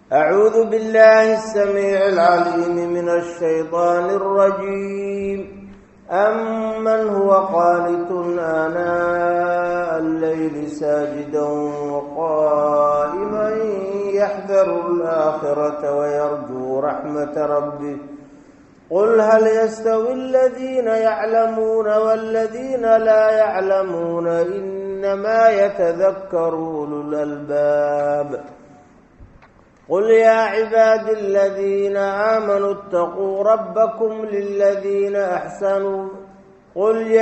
أعوذ بالله السميع العليم من الشيطان الرجيم. أمن هو قانت آناء الليل ساجدا وقائما يحذر الآخرة ويرجو رحمة ربه قل هل يستوي الذين يعلمون والذين لا يعلمون إنما يتذكر أولو الألباب. قل يا عباد الذين آمنوا اتقوا ربكم للذين أحسنوا قل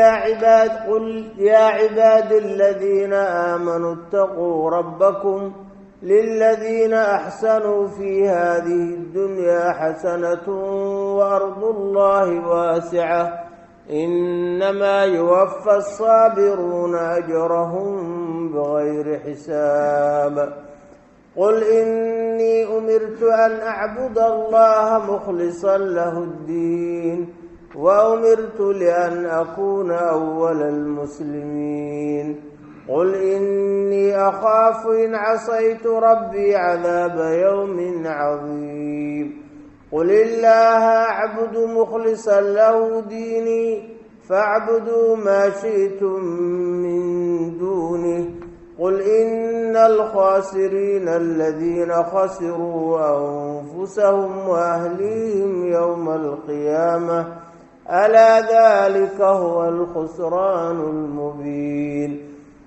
يا عباد الذين آمنوا اتقوا ربكم للذين أحسنوا في هذه الدنيا حسنة وأرض الله واسعة إنما يوفى الصابرون أجرهم بغير حساب. قل إني أمرت أن أعبد الله مخلصا له الدين وأمرت لأن أكون أول المسلمين. قل إني أخاف إن عصيت ربي عذاب يوم عظيم. قل الله أعبد مخلصا له ديني فاعبدوا ما شئتم من دونه. قل إن الخاسرين الذين خسروا أنفسهم وأهليهم يوم القيامة ألا ذلك هو الخسران المبين.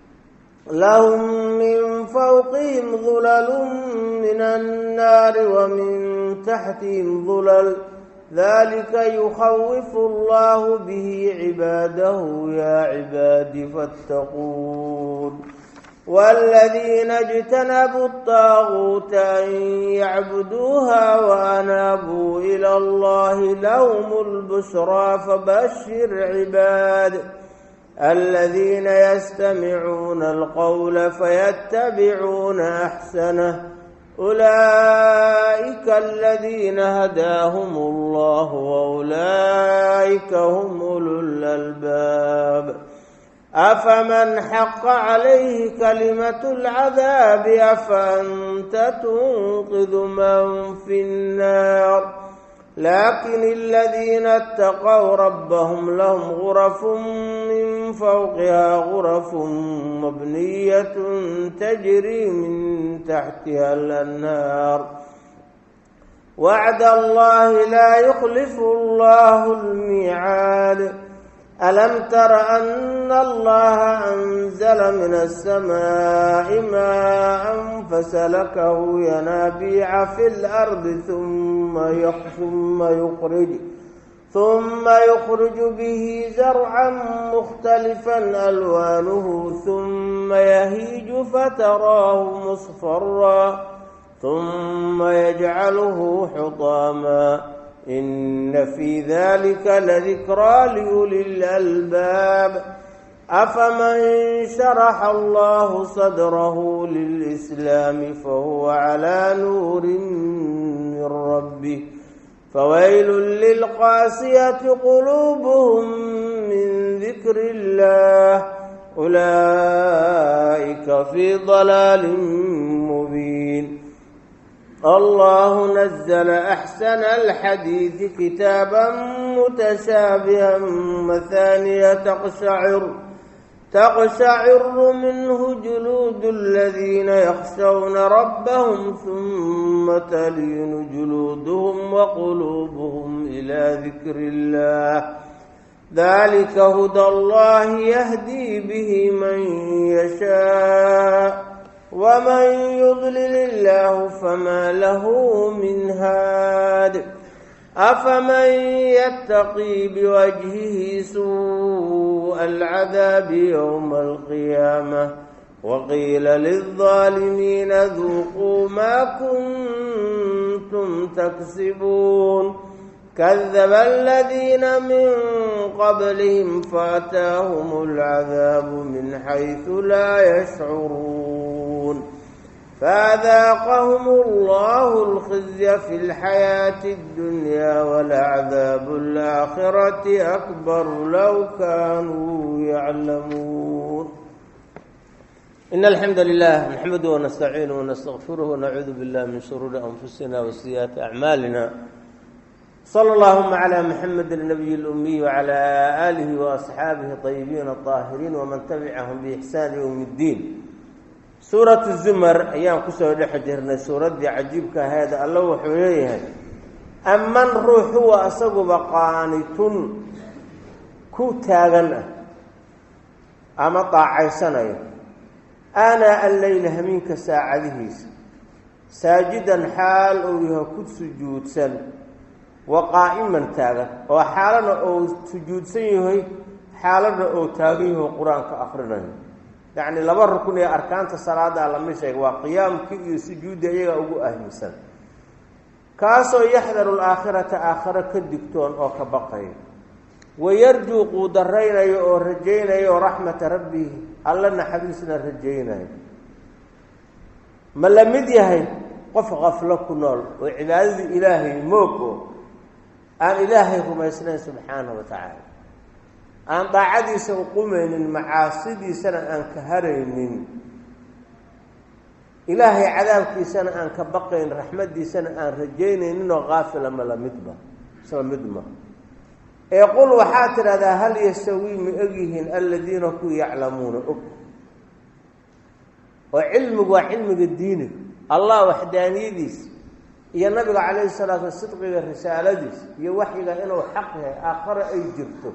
لهم من فوقهم ظلل من النار ومن تحتهم ظلل ذلك يخوف الله به عباده يا عباد فاتقون. والذين اجتنبوا الطاغوت أن يعبدوها وأنابوا إلى الله لهم البشرى فبشر عباد الذين يستمعون القول فيتبعون أحسنه أولئك الذين هداهم الله وأولئك هم أولو الألباب. أفمن حق عليه كلمة العذاب أفأنت تنقذ من في النار. لكن الذين اتقوا ربهم لهم غرف من فوقها غرف مبنية تجري من تحتها الأنهار وعد الله لا يخلف الله الميعاد. ألم تر أن الله أنزل من السماء ماء فسلكه ينابيع في الأرض ثم يخرج به زرعا مختلفا ألوانه ثم يهيج فتراه مصفرا ثم يجعله حطاما إن في ذلك لذكرى لأولي الألباب. أفمن شرح الله صدره للإسلام فهو على نور من ربه فويل للقاسية قلوبهم من ذكر الله أولئك في ضلال مبين. الله نزل أحسن الحديث كتابا متشابها مثانية تقشعر منه جلود الذين يخشون ربهم ثم تلين جلودهم وقلوبهم إلى ذكر الله ذلك هدى الله يهدي به من يشاء ومن يضلل الله فما له من هاد. أفمن يتقي بوجهه سوء العذاب يوم القيامة وقيل للظالمين ذوقوا ما كنتم تكسبون. كذب الذين من قبلهم فأتاهم العذاب من حيث لا يشعرون فأذاقهم الله الخزي في الحياة الدنيا ولعذاب الآخرة أكبر لو كانوا يعلمون. إن الحمد لله نحمده ونستعينه ونستغفره ونعوذ بالله من شرور أنفسنا وسيئات أعمالنا صلى اللهم على محمد النبي الأمي وعلى آله وأصحابه الطيبين الطاهرين ومن تبعهم بإحسان يوم الدين. سورة الزمر أيام كسر لحجرنا سورة دي عجيبك هذا الله وحويه أمن روح هو أصغب قانت كتاغن أما طاعي سنة أنا الليل همينك ساعده ساجدا حال أو يهكد سجود سن وقائما تاغن وحالنا أو سجود سن حالنا أو تاغيه قرآن كأخرنا يعني لما ركن أركان الصلاة على مشي وقيام كي سجود يجا أو أهمسن كاسو يحذر الآخرة آخرة كالدكتون أو كبقي ويرجو قدرين أو رجين أو رحمة ربه الله نحبسنا رجينا ما لم يديه قف غفلك نول وعباد إلهي موكو أن إلهي هم يسنى سبحانه وتعالى أن ضاعدي سوقومين المعاصي سنة أن كهرين إلهي عذابك سنة أن كبقين رحمتي سنة أن رجين إنه غافل ما لم يدبه سلم يقول وحاتر هذا هل يستوي مئجهن الذين كانوا يعلمون وعلم الدين الله وحدانيديس يا النبي عليه الصلاة والصدق والرسالة ديس يا وحي إنه حقها آخر أي جبته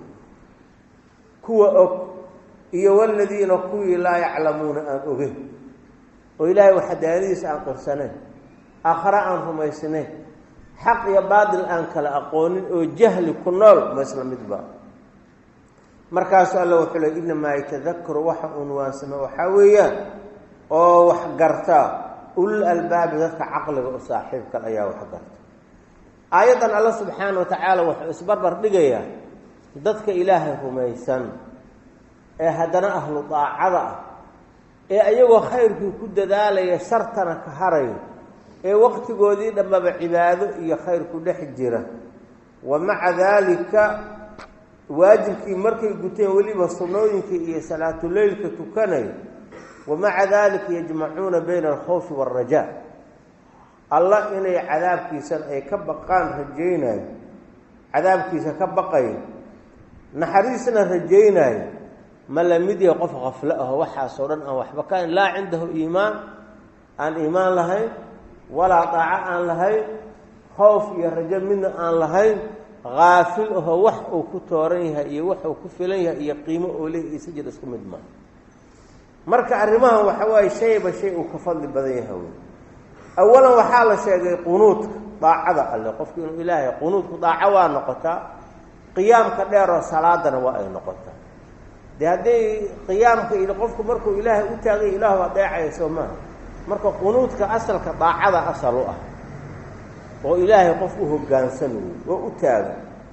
كوا يا والذين كانوا لا يعلمون أن أجه وإلهي وحدانيديس عن قرسنه آخر عنهم يسنه حق يا بعض الآن كلا أقول وجهل كنول مثل مدبا مركز الله وحلا إنما يتذكر وحا واسمه وحاويا أو وحقرتا أول الباب ذاتك عقل وصاحبك الأيا وحقرتا أيضا الله سبحانه وتعالى وحسبر بقيا ذاتك إلهه ميسان هدنا أهل طاعة أيوة خير في كد ذالي يسرتنا كهري وقت قودي لما بعباده هي خير كل حجرة ومع ذلك واجب في مركز قتين ولي بصنوين في صلاة الليل كتكني ومع ذلك يجمعون بين الخوف والرجاء الله إني عذاب كيسان أي كبقان رجينا عذاب كيسان كبقين نحريسنا رجينا ما لم يدي يقف غفلأه وحا صورا أو وحبكان لا عنده إيمان عن إيمان لهي ولا طاعة عن لهي خوف يرجى منه عن لهي غافل هو وح وكتوريها إيه وح وكفليها إيه قيمة أوليه يسجل اسكم الدماء مركع الرماه وحواي شيء بشيء وكفل بديها أولا وحال شيء قنوت طاعة الله قف إلهي قنوت طاعة ونقطة قيام كدير صلاة وأي نقطة ده هذه قيامك إلى قفك مركو إلهي وتاغي إله وضيع يسومه marka qunuudka asalka daacada asal u ah oo ilaahay qof u hoggaansan oo u taagan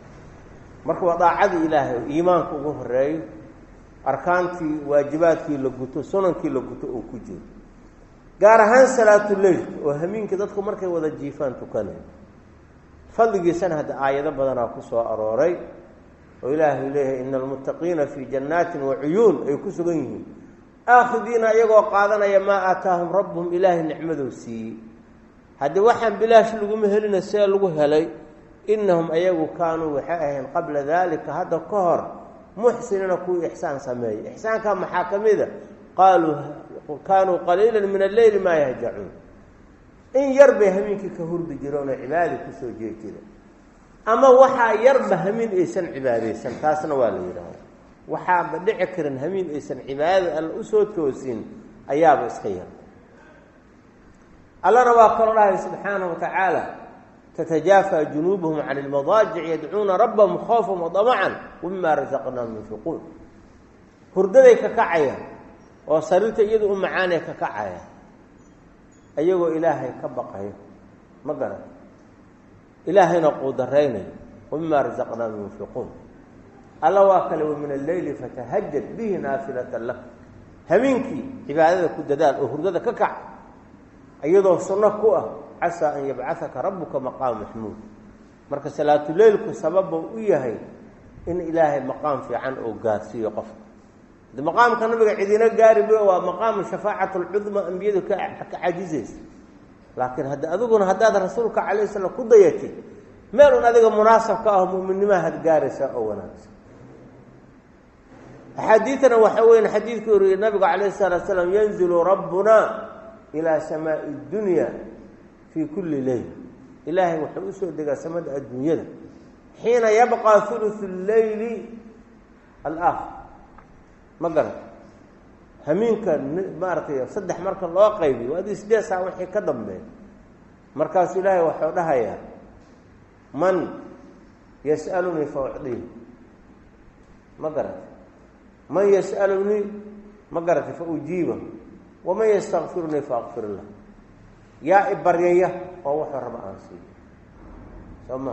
marka daacada ilaahay iimaanka ugu horeeyo arkaantii waajibaadkii la guto sunankii la guto oo ku jiro gaar ahaan salaatul layl oo hamiinka dadku markay wada jiifaan tukanay fadligiisana hada aayado badan ku soo arooray oo ilaahay leeyahay innal muttaqiina fi jannatin wa uyun ay ku sugan yihiin آخذين يجوا قادنا يا ما آتاهم ربهم إله نعمده سي هذا وحن بلاش لقوم هلنا السير لقوه هلي إنهم أيجوا كانوا وحائهم قبل ذلك هذا قهر محسنين كوي إحسان سماي إحسان كان محاكم إذا قالوا كانوا قليلا من الليل ما يهجعون إن يربي همينك كهور بجرون عبادي كسوجي كذا أما وحا يربي همين إيسان عبادي إيسان تاسنا والي waxaa badhici karin hamiin aysan cibaadada alla u soo toosin ayaaba iska yar allana waa kala dhahay subxaanahu wa tacaala tatajaafa junuubuhum can almadaajic yadcuuna rabbahum khawfan wa damacan wamima razaqnaahum yunfiquun hurdaday ka kacayaan oo sariirta iyadu u macaanay ka kacayaan ayagoo ilaahay ka baqayo ma garan ilaahayna quudaraynayo wamima razaqnaahum yunfiquun الله واكل ومن الليل فتهجد به نافلة لك همينكي عبادة كددال وهردة ككع أيضا صنع كوة عسى أن يبعثك ربك مقام محمود مركز صلاة الليل كسبب وإياهي إن إلهي مقام في عن أوقات سيقف مقام كان نبي عدينا قارب ومقام شفاعة العظمى أنبياء كعجيز لكن هذا أذكر هذا رسولك عليه السلام قضيتي ما لون هذا مناسب كأهم من ما هاد قارسة أو ناس حديثنا وحوين حديث النبي عليه الصلاة والسلام ينزل ربنا إلى سماء الدنيا في كل ليل إلهي وحوسه دقا سماء الدنيا حين يبقى ثلث الليل الآخر ما قرأت همين كان ماركي صدح مركز الله قيبي وهذه 6 ساعة وحي كدم بين مركز إلهي وحولها يا من يسألني فأعطيه ما قرأت من يسألني ما قرأت فأجيبه ومن يستغفرني فأغفر له يا إبرية وهو حرم أنسي ثم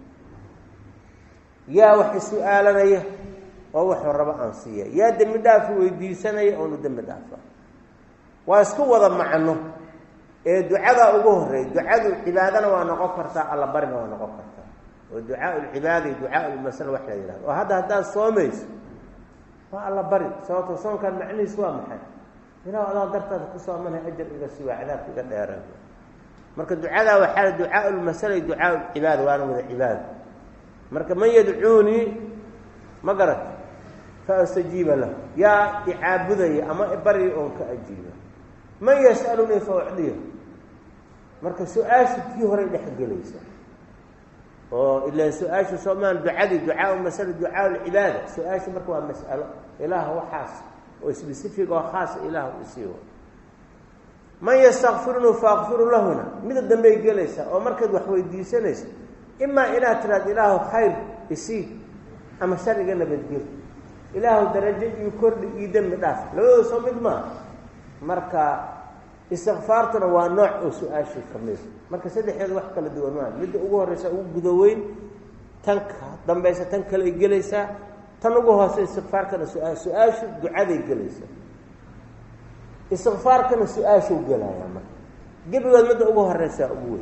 يا وحي سؤالنا وهو حرم أنسي يا دم دافع ويدي سنة أو دم دافع واسكو وضع معنه دعاء أبوه دعاء العبادة وأنا غفرت على برنا وأنا غفرت ودعاء العبادة دعاء المسألة وحده إله وهذا الصوميس فالله برد سواء صوم كان معني سواء محل هنا الله درت كسوة منها أجر إلى سواء عذاب في قد يرى مركز دعاء وحال دعاء المسألة دعاء العبادة وأنا من العبادة مركز من يدعوني ما قرأت فأستجيب له يا إعابذي أما إبري أنك أجيبه من يسألني فأعطيه مركز سؤال فيه هري حق ليس إلا سؤال سومان دعاء المسألة دعاء العبادة سؤال مركز مسألة إله هو خاص وسبيسيفيك وخاص إله يسيره من يستغفرنه فأغفر له هنا من الدم يجلس أو مركز وحوي ديسنس إما إله تراد إله خير يسيه أما شر جنة بتجيب إله درجة يكرر يدم داف لو صمد ما مركا استغفارتنا ونوع سؤال شيء خميس مركا سدح هذا واحد كلا دومان مد أوجه رسا وجدوين تنك دم بيسا تنك الجلسة تنوجه استغفار كنا سؤال شو دعاء الجلسة استغفار كنا سؤال شو جلا يا ما قبل مد أوجه رسا أول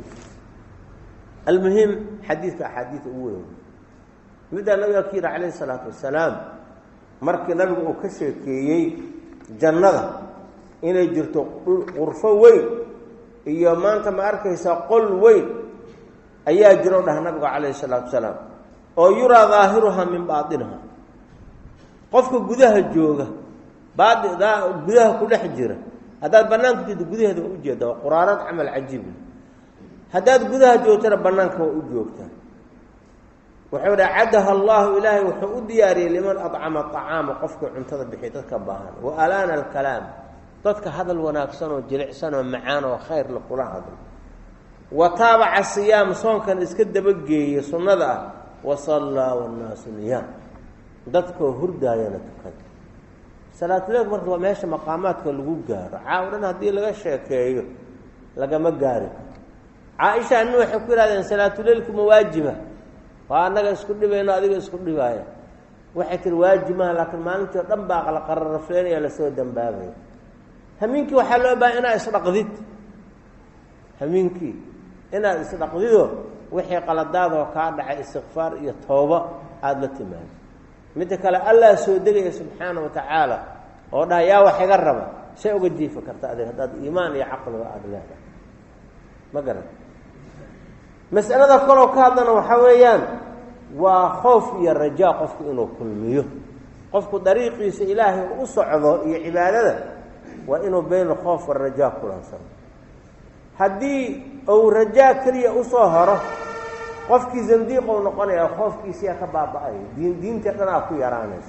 المهم حديث أحاديث أول مدى النبي أكيد عليه الصلاة والسلام مركي نبي وكشكي جنة إنه جرت غرفة وين إيا ما أنت ما أركيسا قل وين أيها جرونها نبي عليه الصلاة والسلام أو يرى ظاهرها من باطنها قفك قدها الجوغة بعد ذا قدها كل حجرة هذا البنان كنت قدها ذا أوجد وقرارات عمل عجيب هذا قدها جوتر بنانك وأوجوكتها وحول عدها الله إلهي وحود دياري لمن أطعم الطعام قفك عنتظر بحيطتك باهان وآلان الكلام ضدك هذا الوناكسن وجلعسن ومعان وخير لقرآن هذا وتابع الصيام صون كان اسكد بقي صندا وصلى والناس نيام ضدك هردا ينتكد صلاة الليل مرة ماشي مقاماتك اللقوقار عاورنا هدي لغا شاكيو لغا مقارك عائشة أنه يحكي لها صلاة الليل مواجبة وأنا أسكت بينه هذه أسكت بيها وحكي الواجب ما لكن ما أنت تنبأ على قرار فلاني على سود دنبابي همينك وحلو بيننا إسرق ذيت همينك إنا إسرق ذيته وحي قلداد وكاد على استغفار يتوبة هذا التمام متى قال الله سودري سبحانه وتعالى وده يا وحي قرب شيء وجدي فكرت هذا إيمان يا عقل وعدل ما قرب مسألة كلو كادنا وحويان وخوف يا الرجاء قفك إنه كل ميو قفك طريق يس إلهي أصعده عبادته وإنه بين الخوف والرجاء كل أنصار هدي أو رجاء كريه أصهره قفك زنديق ونقنا يا خوفك سياق بابا أي دين تقنا أكو يرانس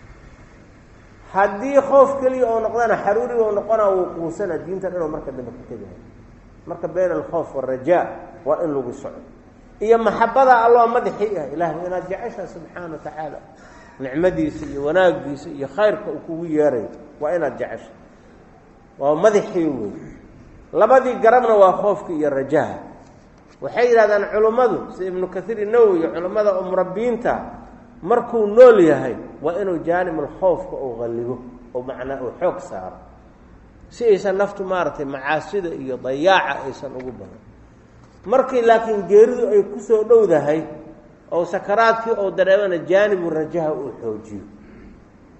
هدي خوف كريه أو نقنا حروري ونقنا وقوسنا دين تقنا مركب بكتبه مركب بين الخوف والرجاء وإن لو بالصعود هي محبة الله مدحيها إله إنا جعشها سبحانه وتعالى نعمدي سي وناقي سي خيرك وكوي ياري وإنا جعش ومدحيه لبدي قربنا وخوفك يا الرجاء وحير هذا علماء سي ابن كثير النووي علماء مربينتا مركو نولي هاي وإنه جانب الخوف وغلبه ومعناه حق صار سيسا نفط مارتي معاسدة إيا ضياعة إيسا نقوبها مركي لكن جيرده أي كسو دودة هاي أو سكراتك أو دريبان جانب الرجاء والحوجي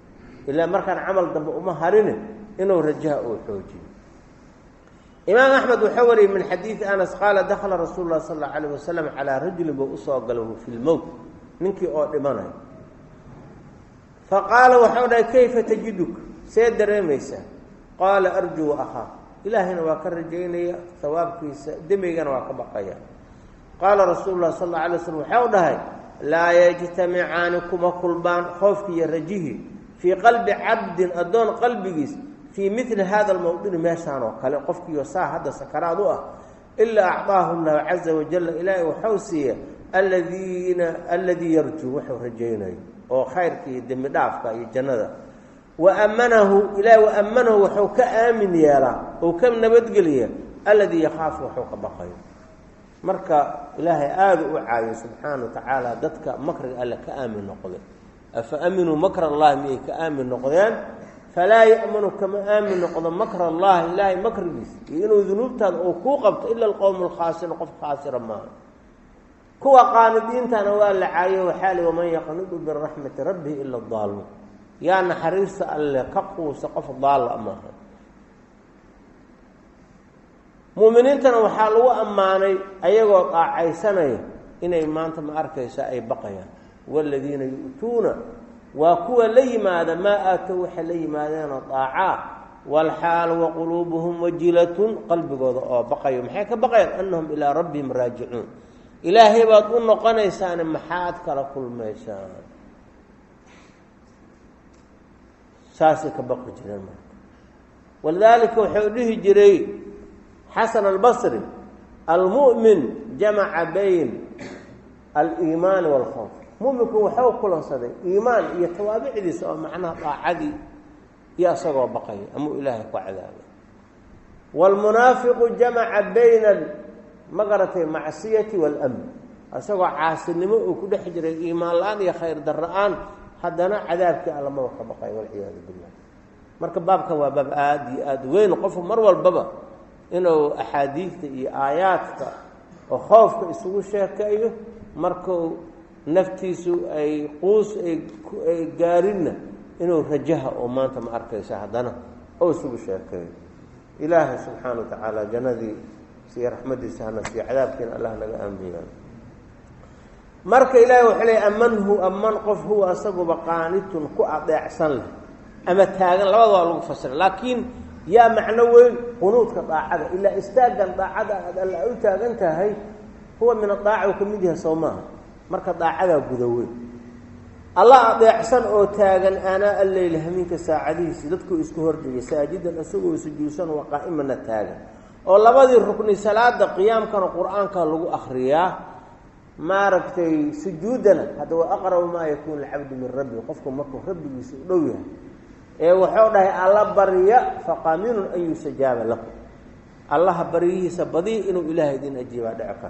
ilaa markaan camal dambe uma harine inuu rajaha uu xoojiyo. imaam axmed wuxuu wariyey min xadiidi anas qaala dakhala rasuulu lah sal allau alayh wasalam calaa rajulin buu usoo galay hu fi lmowt ninkii oo dhimanayo faqaala waxau dhahay kayfa tajiduka see dareemaysaa qaala arjuu akhaa ilaahayna waa ka rajaynaya hawaabkiisa demigana waa ka baqaya qaala rasuulu lah sal alla alay slam waxau dhahay laa yajtamicaani kuma kulbaan khoofki iyo rajihii fii qalbi cabdin addoon qalbigiis fii mili hada almawdini meeshaan oo kale qofkiiyo saa hadda sakaraad u ah ilaa acطaahu llahu caza wajalla ilaahay waxau siiya alladii yarjuu wuxuu rajaynayo oo khayrka iyo dembi dhaafka iyo jannada waamanahu ilahay waamanahu waxuu ka aamin yeelaa oo ka nabadgeliya alladii yakhaafu waxuu ka baqayo. marka ilaahay aada u caayo subxaana wa tacaala dadka makriga alle ka aamin noqday afa aminuu makra allahi miyay ka aamin noqdeen falaa ya'manu kama aamin noqdo makra allahi ilaahay makrigiisa iyo inuu dunuubtaada oo kuu qabto ila alqowmu alkhaasiriin qof khaasira maaha. kuwa qaanidiintana waa la caayo waxaa li waman yaqnidu biraxmati rabbihi ila daaluun yaa naxariista alle ka quusa qof daalla maaha. mu'miniintana waxaa lagu ammaanay ayagoo daacaysanaya inay maanta ma arkaysa ay baqayaan waaladiina yu'tuuna waa kuwa la yimaada maa aatow waxay la yimaadeenoo daacaa walxaal waquluubuhum wajilatun qalbigooda oo baqayo maxay ka baqayaan annahum ilaa rabbihim raajicuun ilaahay baad u noqonaysaane maxaad kala kulmaysaan saasay ka baqi jireen marka. walidaalika wuxuu dhihi jiray xasan albasri almu'min jamaca bayn aliimaani waalkhawf mu'minku waxuu kulansaday iimaan iyo tawaabicdiisa oo macnaha daacadii iyo isagoo baqaya amau ilaahay ku cadaabay. waalmunaafiqu jamaca bayna magaratay macsiyati waalamn isagoo caasinimo uu ku dhex jiray iimaan la-aan iyo khayr darra-aan haddana cadaabkii allamaba ka baqay walciyaadu billah. marka baabkan waa baab aada iyo aada weyn qofku mar walbaba inuu axaadiidta iyo aayaadka oo khoofka isugu sheekeeyo markuu naftiisu ay quus ay gaarinna inuu rajaha oo maanta ma arkaysa haddana oo isugu sheekeeyo. ilaahay subxaana wa tacaala jannadii siyo raxmadiisa hana siiyo cadaabkiina allah naga aamiya. marka ilaahay wuxuu leey aman qof huwa asaguba qaanitun ku adeecsan leh ama taagan labada waa lagu fasira laakiin yaa macno weyn qunuudka daacada ilaa istaagan daacada aad alla u taagan tahay huwa min adaaca uu ka mid yahay soo maaha. marka daacadaa guda weyn allah adeecsan oo taagan aanaa alleyla hamiinka saacadihiisi dadkuu isku hordhigay saajidan isagoo sujuudsan waa qaa'imana taagan oo labadii rukni salaada qiyaamkana qur-aanka lagu akriyaa maaragtay sujuudana hadda waa aqrabu maa yakuunu alcabdu min rabbi qofku markuu rabbigiisa u dhow yahay ee wuxuu dhahay alla barya faqaaminun an yustajaaba lahu allaha baryihiisa badiya inuu ilaahay idin ajiibaa dhici karto.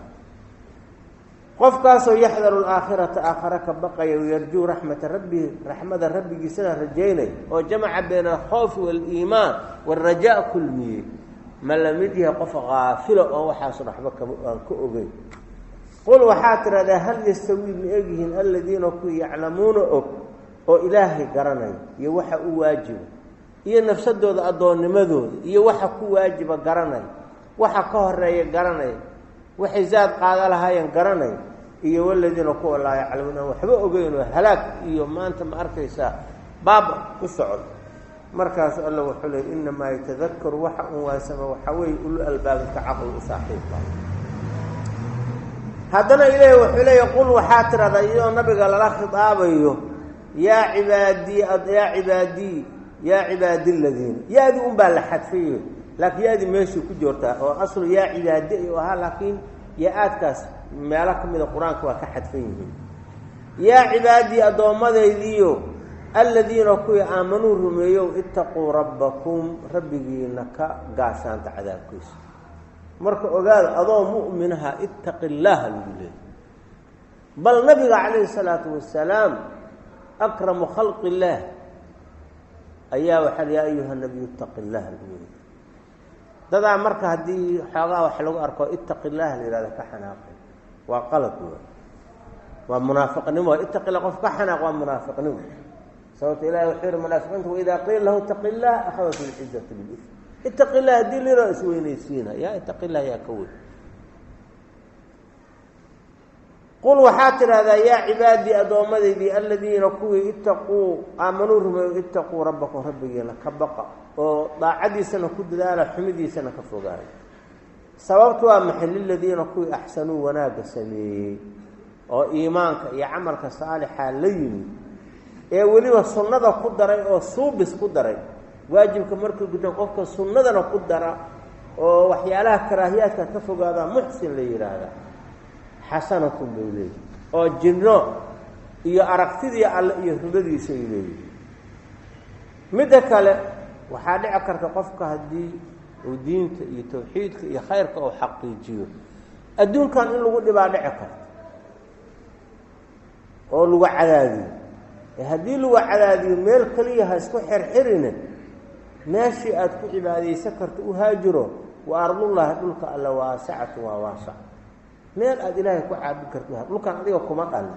qofkaasoo yaxdaru alaakhirata aakhara ka baqaya wayarjuu raxmata rabbihi raxmada rabbigiisana rajaynay oo jamaca bayna alkhawfi waaliimaan waalrajaa kulmiyey ma la mid yahay qof kaafilo oo waxaasu waxba aan ka ogeyn. qul waxaa tidhahdaa hal yastawii ma egyihiin aladiina kuwii yaclamuuna og oo ilaahay garanaya iyo waxa u waajiba iyo nafsadooda addoonnimadooda iyo waxa ku waajiba garanaya waxa ka horeeya garanaya waxay zaad qaada lahaayeen garanaya iyo waladiina kuwa laa yaclamuuna waxba ogeynoo halaag iyo maanta ma arkaysaa baaba ku socod. markaasu alla wuxuu leey inamaa yatadakaru waxa un waasama waxaa weeye ulu albaabka caqli u saaxiibka. haddana ilaahi wuxuu leeya qul waxaa tidhahdaa iyadoo nabiga lala khitaabayo yaa cibaadii aladiina yaadi un baa la xadfayo laakiin yaadi meeshii ku joortaa oo aslu yaa cibaadi ayuu ahaa laakiin yaa-aadkaas meelo ka mida qur-aanka waa ka xadfan yihiin. yaa cibaadii addoommadaydiiyo aladiina kuwii aamanuu rumeeyow itaquu rabbakum rabbigiina ka gaashaanta cadaabkiisa. marka ogaada adoo mu'minaha ittaqi illaaha lagu leeyay bal nabiga calayhi salaatu wasalaam akramu khalqi illaah ayaa waxaa yaa ayuha nabiyu ittaqi illaaha lagu leeyay. dadaa marka haddii xoogaa wax lagu arko ittaqi illaaha la yihahda ka xanaaqay waa qalad waa munaafiqnimo ittaqi illah qof ka xanaaq waa munaafiqnimo صوت إلهي وحير منافقين وإذا قيل له اتق الله أخذته العزة بالإثم اتق الله دي لي رأس وينيسينا يا اتق الله يا كوي قل وحاتر هذا يا عبادي أدومدي الذين كوي اتقوا آمنوا ربهم اتقوا ربكم ربي لك بقى وضاعدي سنة كد ذا حمدي سنة كفوقان سببتها محل الذين كوي أحسنوا وناقصني وإيمانك يا عملك صالحا لين weliba sunnada ku daray oo suubis ku daray waajibka markuu gudan qofka sunnadana ku dara oo waxyaalaha karaahiyaadka ka fogaada muhsin la yiraahdo xasanatu billah oo jinno iyo aragtidii alle iyo rubadiisa ilaahay mid kale waxa dhici karta qofka hadii uu diinta iyo tawxiidka iyo khayrka uu xaqiijiyo adduunkan in lagu dhibaa dhici karto oo lagu cadaadiyo haddii lagu cadaadiyo meel kaliya ha isku xirxirina meeshii aad ku cibaadaysan karto u haajiro wa ardullahi dhulka alla waasacatu waa waasac meel aad ilaahay ku caabudi karto dhulkan adiga kuma dhalin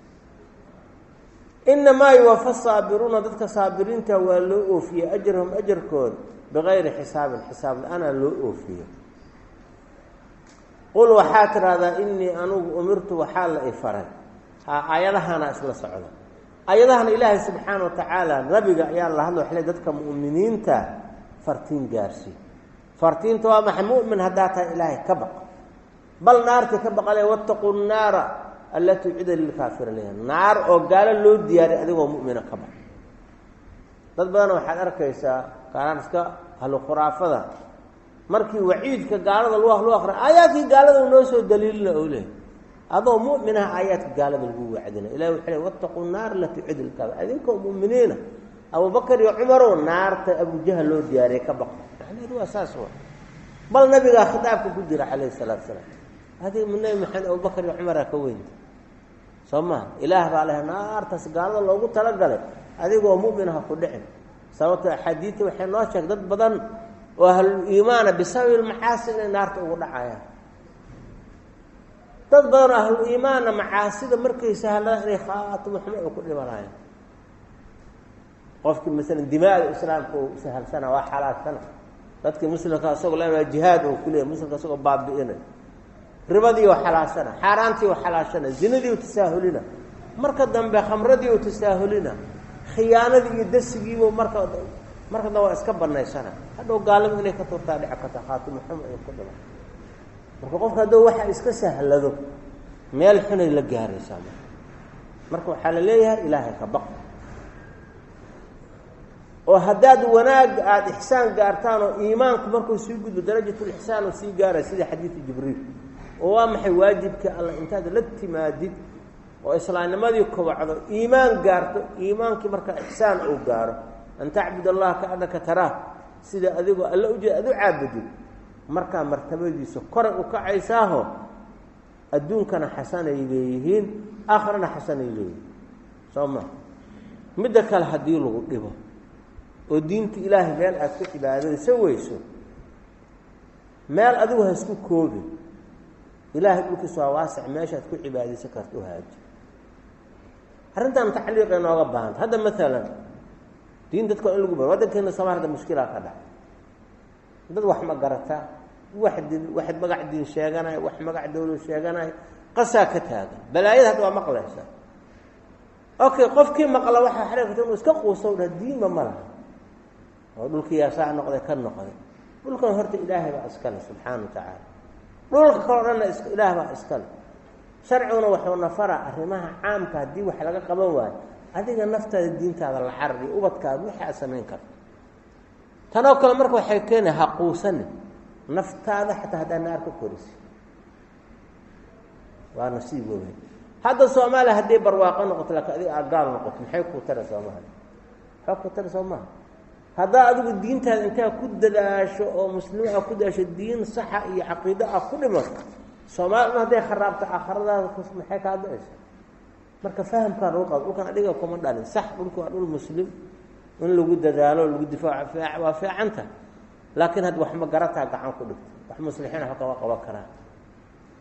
inamaa yuwaffa saabiruna dadka saabiriinta waa loo oofiye ajrahum ajrkood bigayri xisaabin xisaab la-aan loo oofiye qul waxaa tiraahdaa inii anugu umirtu waxaa la ifaray aayadahana isla socda ayadahan ilaahay subxaanahu wa tacaala nabiga ayaa la hadlo xilay dadka mu'miniinta fartiin gaarsi fartiinta waa maxay mu'min haddaa tahay ilaahay ka baq bal naarta ka baqalee wattaqu nnaara allatii ucida lilkaafiriin naar oo gaalo loo diyaariy adigoo mu'mina ka baq dad badan waxaad arkaysaa qaaraan iska ahlu khuraafada markii waciidka gaalada loo akhriyo aayaadkii gaalada noo soo daliilna oo leeyahay adoo mu'minaha aayaadka gaalada lagu wacdina ilaahay wuxuu leeyahay wattaqu nnaar allatii ucida lilkaafiriin adinkoo mu'miniina أبو بكر وعمر نارت أبو جهل لو دياري كبق يعني هو أساس هو بل نبي خطابك قدر عليه الصلاة والسلام هذه من محن أبو بكر وعمر كوين سما إله عليه نار تسقال الله قلت لقله هذه هو مؤمنها كلهم سوت حديث وحين ناشك ضد بدن وأهل الإيمان بسبب المحاسن النار تقول عيا ضد بدن أهل الإيمان محاسن مركز سهل خاتم محمد وكل مرايا قفك مثلا دماء الإسلام سهل سنة وحالات سنة dadka muslimka asoo la jihaad oo kulay muslimka asoo baabi'ina ribadii oo xalaashana xaraantii oo xalaashana zinadii oo tasaahulina marka dambe khamradii oo tasaahulina khiyaanadii iyo dasigii oo marka waa iska banaysana hadhow gaalimo inay ka turtaa dhici karta khaatim Muhammad ay ku dhama marka qofka hadoo waxa iska sahlado meel xun ay la gaaraysaa marka waxa la leeyahay ilaahay ka baq وهداد وناق عاد إحسان قارتان وإيمانك مركو سيقود بدرجة الإحسان وسيقارة سيدي حديث جبريل ووامحي واجبك الله انتاد لاتمادد وإسلام ما ديكو بعضه إيمان قارته إيمانك مركو إحسان أو قاره أن تعبد الله كأنك تراه سيدي أذيقو ألا أجي أذو عابدي مركو مرتبه دي سكر وكعيساه الدون كان حسان إليهين آخرنا حسان إليه سوما مدك الحديل وقلبه ودينت إلهي مال أسكت بعدين سويسو مال أذوها سكت كوبي إلهي بك سوا واسع ماشي تكون عبادي سكرتها هاج هرنت أن تعليق أنا غبان هذا مثلا دين تذكر اللي قبل وده كنا سماه هذا مشكلة كذا ده واحد ما قرأته واحد ما قاعد دين شاقنا واحد ما قاعد دولة شاقنا قساكت هذا بلايد هذا مقلة أوكي قف كم مقلة واحد حركة مسكوا صور الدين ما مره ودولك يا ساعة نقضي كان نقضي دولك هرت إلهي بأسكال سبحانه وتعالى دولك قررنا إله بأسكال شرعنا وحونا فرع أرماها عام كهدي وحلقة قبوان هذه النفط الدين تاع الحرب وبدك وحي أسمين كر تناكل مركو حكينا حقوسا نفط هذا حتى هذا النار كورسي ونصيبه هذا سومال هدي برواقا نقط لك هذه أقال نقط محيكو ترى سومال حكو ترى سومال هذا أدو الدين تاع أنت كود داش أو مسلم أو كود داش الدين صحة أي عقيدة أكل مك سماء ما ده خربت آخر ده قسم حكى هذا إيش مركب فهم كان روقه وكان عليه كمان دال صح ولكن أقول مسلم من اللي جود داله اللي جود دفاع وفاع عنك لكن هذا وحنا قرأتها قاعد كله وحنا مسلمين حكى وكرا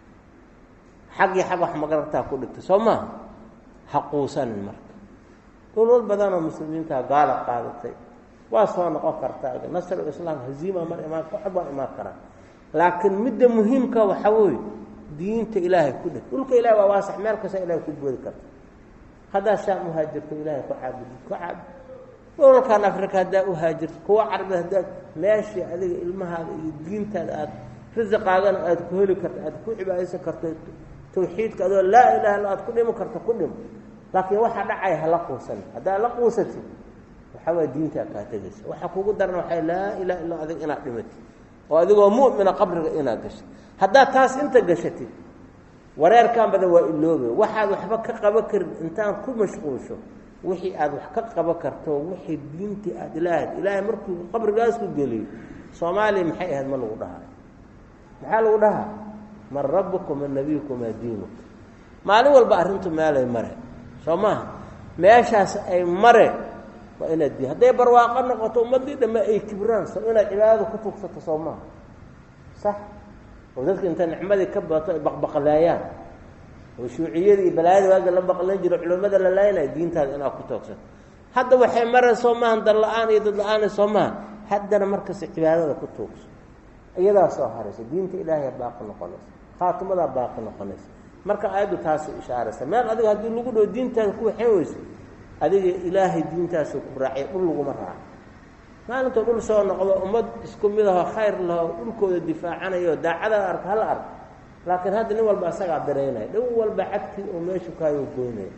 حق وحنا قرأتها كله سما حقوسا المرك dhulal badan oo muslimiinta gaala qaadatay waa soo noqon kartaa nasr islaam haziima mar imaan waxba imaan kara laakiin midda muhiimka waxa weeye diinta ilaahay ku dhig dhulka ilaahay waa waasax meel kasta ilaahay ku boodi karta hadaa shaam muhaajirto ilaahay ku caabud dhulkan afrika hadaa u haajirto kuwa carab hadaa meeshii adiga ilmahaada iyo diintaada aad rizqaagana aad ku heli karto aad ku cibaadaysan karto tawxiidka adoo laa ilaaha illa aad ku dhimo karto ku dhimo laakiin waxa dhacay hala quusan hadaa la quusatid waxa waa diinta ka tagaysa waxa kugu daran waxa laa ilaaha illa adiga inaad dhimatid oo adigoo mu'mina qabriga inaad gasho hadaa taas inta gashatid wareerkan badan waa iloobe waxaad waxba ka qaba karin intaan ku mashquulsho wixii aad wax ka qaba karto wixii diintii aad ilaahay markuu qabrigaas ku geliyo Soomaaliya maxay ahayd ma lagu dhahaa maxaa lagu dhahaa man rabbukum man nabiyukum ma diinukum maalin walba arrintu meelay mare Soomaa meeshaas ay mare waa inaad di haday barwaaqo noqoto ummadii dhama ay kibraan soo inaad cibaadada ku tuugsato Soomaa صح ودك انت نعمدي كبطه بقبقلايان وشيوعيدي بلااد واجا لا بقلان جيرو علمada la laayna diintaada ina ku toogsan hadda waxay maran Soomaan dal la'aan iyo dad la'aan Soomaan haddana markas cibaadada ku toogso iyada soo haraysa diinta ilaahay baaqo noqonaysa khaatimada baaqo noqonaysa marka aayadu taas ishaaraysa meel adiga hadii lagu dhoo diintaada ku waxeeyso adiga ilaahay diintaas ku raacay dhul lagu maraa maalinta dhul soo noqdo ummad isku mid ah khayr leh dhulkooda difaacanayo daacada arka hal ark laakiin hadda nin walba asaga bareynay dhow walba xadki oo meeshu kaayo goynay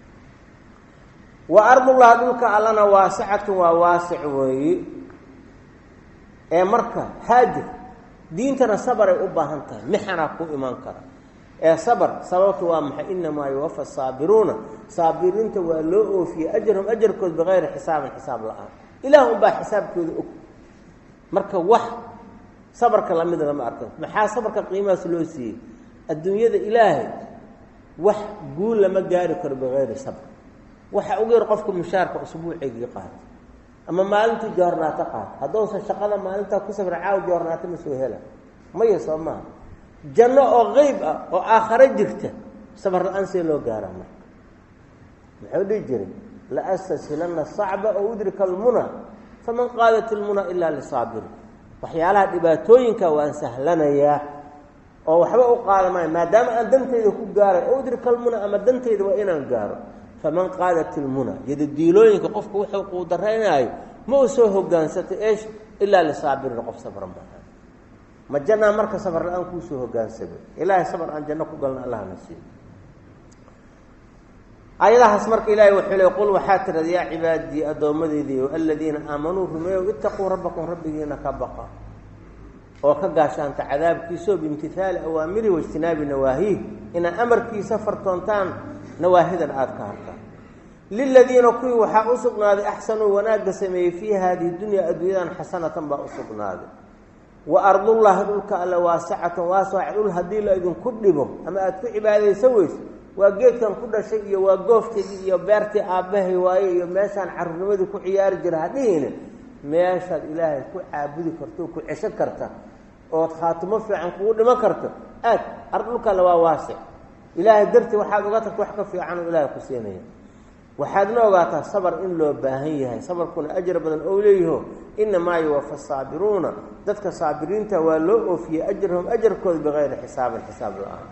wa ardullah dhulka allana waasicatu wa waasic weey ee marka haajir diintana sabar ay u baahan tahay mixana ku iman kara ee sabar sababtu waa maxay inma yuwaffa saabiruna saabiriinta waa loo oofiye ajrhum ajrkood bighayr xisaab la'aan ilaahu baa xisaabkooda og marka wax sabarka la mid lama arko maxaa sabarka qiimaas loo siiyay adduunyada ilaahay wax guul lama gaari karo bighayr sabr waxa ugu yar qofku mushaarka usbuuciga qaad ama maalintii joornaata qaad hadoosan shaqada maalinta ku sabr caaw joornaata ma soo hela ma yeesoma janno oo qayb ah oo aakhira jirta sabr la'aan si loo gaaro maxuu dhijiri la asasilanna sa'ba oo udrika almuna faman qadat almuna illa lisabir waxyaalaha dhibaatooyinka waan sahlanaya oo waxba u qaadamay maadaama aan dantayda ku gaaray oo udrika almuna ama dantayda waa inaan gaaro faman qadat almuna yaddiilooyinka qofku wuxuu ku dareenayo ma soo hogaansatay eesh illa lisabir qof sabran baa ma janna marka sabr la'aan ku soo hogaansamay ilaahay sabr aan janno ku galna allah nasiib ayadahaas marka ilaahay wuxuu leeyahay qul waxa tiradiya cibaadi adoomadeedii alladina aamanu rumeeyo ittaqu rabbakum rabbigiina ka baqa oo ka gaashaanta cadaabkiisa bimtithal awaamiri wa ijtinaabi nawaahi ina amarkiisa fartoontaan nawaahidan aad ka harta lilladina kuwi waxa usugnaaday ahsanu wanaaga sameeyay fi hadi dunya adduunyadan hasanatan ba usugnaaday wa ardullah dhulka alla waasicatan waasicul hadii la idin ku dhibo ama aad ku cibaadayso weys waa geedkan ku dhashay iyo waa goofteedii iyo beertii aabahay waaye iyo meeshaan carruurnimadu ku ciyaari jira hadhiina meeshaad ilaahay ku caabudi karto ku cisho karta oo khaatimo fiican kugu dhimo karto aad ardulka la waa waasic ilaahay dartii waxaad uga tagto wax ka fiican oo ilaahay ku siinaya waxaadna ogaataa sabar in loo baahan yahay sabarkuna ajr badan oo leeyahay inma yuwaffa saabiruna dadka saabiriinta waa loo oofiyay ajrhum ajrkood bighayr xisaab la'aan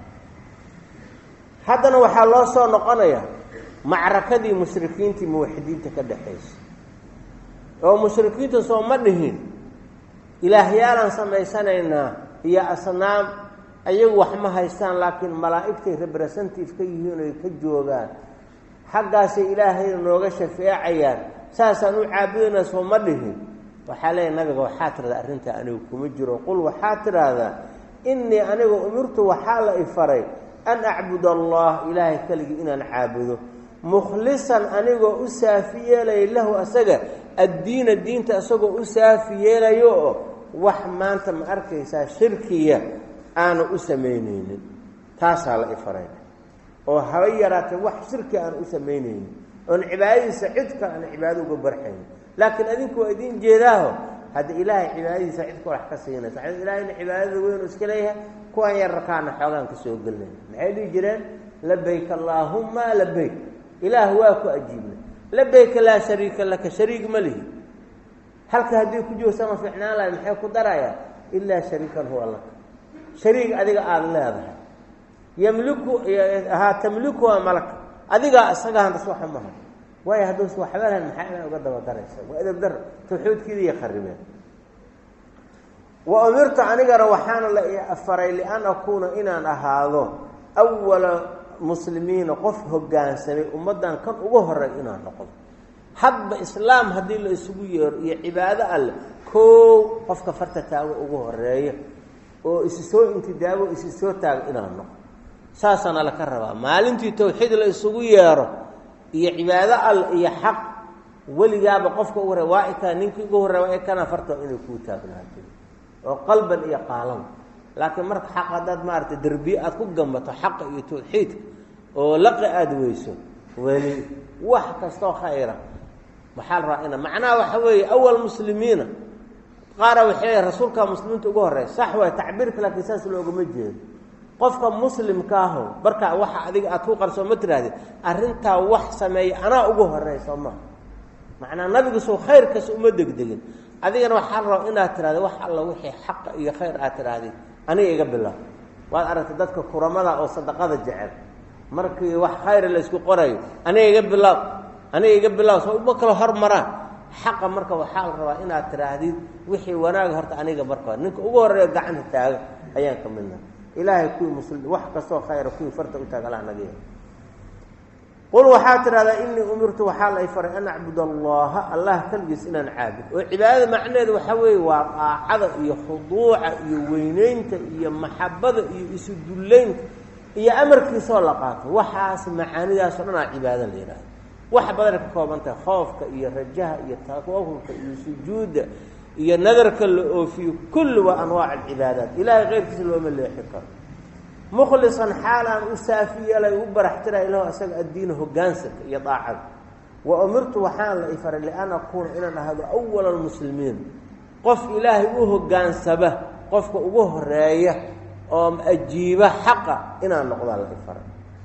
haddana waxaa loo soo noqonaya macrakadii mushrikiintii muwaxidiinta ka dhaxaysay oo mushrikiinta soo ma dhihin ilaahyaalan samaysanayna iyo asnaam ayagu wax ma haystaan laakiin malaa'igtay representative ka yihiin oo ka joogaan xaggaasay ilaahay nooga shafeecayaan saasaan u caabudayna soo ma dhihin waxaa leeyahay nabiga waxaa tirada arrinta anigu kuma jiro qul waxaa tirada innii anigu umirtu waxaa la ifaray an a'budu allah ilaahay kaligi inaan caabudo mukhlisan anigoo u saafi yeelay lahu asaga addiina diinta asagoo u saafi yeelayo wax maanta ma arkaysaa shirkiya aanu u sameyneynin taasaa la ifaray oo haba yaraatay wax shirki aan u sameyneynin oon cibaadadiisa cidka aan cibaado uga barxayn laakiin adinku waa idin jeedaaho hadda ilaahay cibaadadiisa cidka wax ka siinaysa ilaahayna cibaadada weyn iska leeyahay kuwan yarkaana xoogaan ka soo galnay maxay dhigi jireen labbayk allahumma labbayk ilaah waa ku ajiibnay labayk laa shariika laka shariik ma lihi halka haddii ku joogsama fiicnaan lahay maxay ku darayaa ilaa shariikan huwa laka shariik adiga aada leedahay yamliku tamliku waa malaka adigaa isaga hantas waxa maha waayo hadduus waxba lahayn maxaa inaa uga daba daraysa waa edab dar tawxiidkiida iyo kharibeen wa umirtu anigana waxaana la faray lian akuuna inaan ahaado awala muslimiina qof hoggaansamay ummaddan kan ugu horey inaan noqdo hadba islaam haddii la isugu yeero iyo cibaado alle koow qofka farta taago ugu horeeya oo isi soo intidaabo isi soo taago inaan noqdo saasana la ka rabaa maalintii tawxiid la isugu yeero iyo cibaado alle iyo xaq weligaaba qofka ugu horeeya waa ikaa ninkii ugu horreeya waa ikana farta inay kuu taagnaato oo qalban iyo qaalan laakiin marka xaq haddaad maaragtay derbiye aada ku gambato xaqa iyo tawxiidka oo laqi aada weyso weli wax kastoo khayra waxaa la rabaa ina macnaha waxa weeye awal muslimiina qaara waxay rasuulka muslimiinta ugu horreeya sax waay tacbiirka laakiin saas loogama jeedo qofka muslimka aho marka waxa adiga aad ku qarso ma tirahdid arrintaa wax sameeya anaa ugu horreeya soo maha macnaa nabigu soo khayrkaas uma degdegin adigana waxaa la rabaa inaad tirahdid wax alla wixii xaqa iyo khayr aad tirahdid aniga iga bilaab waad aragtay dadka kuramada oo sadaqada jecel markii wax khayr la isku qorayo aniga iga bilaab soo uma kala hormaraan xaqa marka waxaa la rabaa inaad tiraahdid wixii wanaag horta aniga marka ninka ugu horeeya gacanta taaga ayaan ka midna ilaahay kuwii muslim wax kastoo khayra kuwii farta u taaga allah naga yahay qul waxaa tidhahdaa inii umirtu waxaa la faray an acbud allaha allah kaligiis inaan caabud oo cibaadada macnaheedu waxaa weeye waa daacada iyo khuduuca iyo weyneynta iyo maxabada iyo isu dullaynta iyo amarkiisoo la qaato waxaas macaanidaasoo dhan aa cibaado la yidhahdo wax badanay ka kooban tahay khoofka iyo rajaha iyo tawakulka iyo sujuudda iyo nadarka la oofiyo kulli waa anwaac alcibaadaat ilaahay keyrkiisa looma leexi karo mukhlisan xaalaan u saafi yeelay u baraxtira ilahu asaga addiina hoggaansanka iyo daacada wa umirtu waxaan la ifaray lian akuuna inaan ahado awala almuslimiin qof ilaahay u hoggaansaba qofka ugu horeeya oo ajiiba xaqa inaan noqdaa la ifaray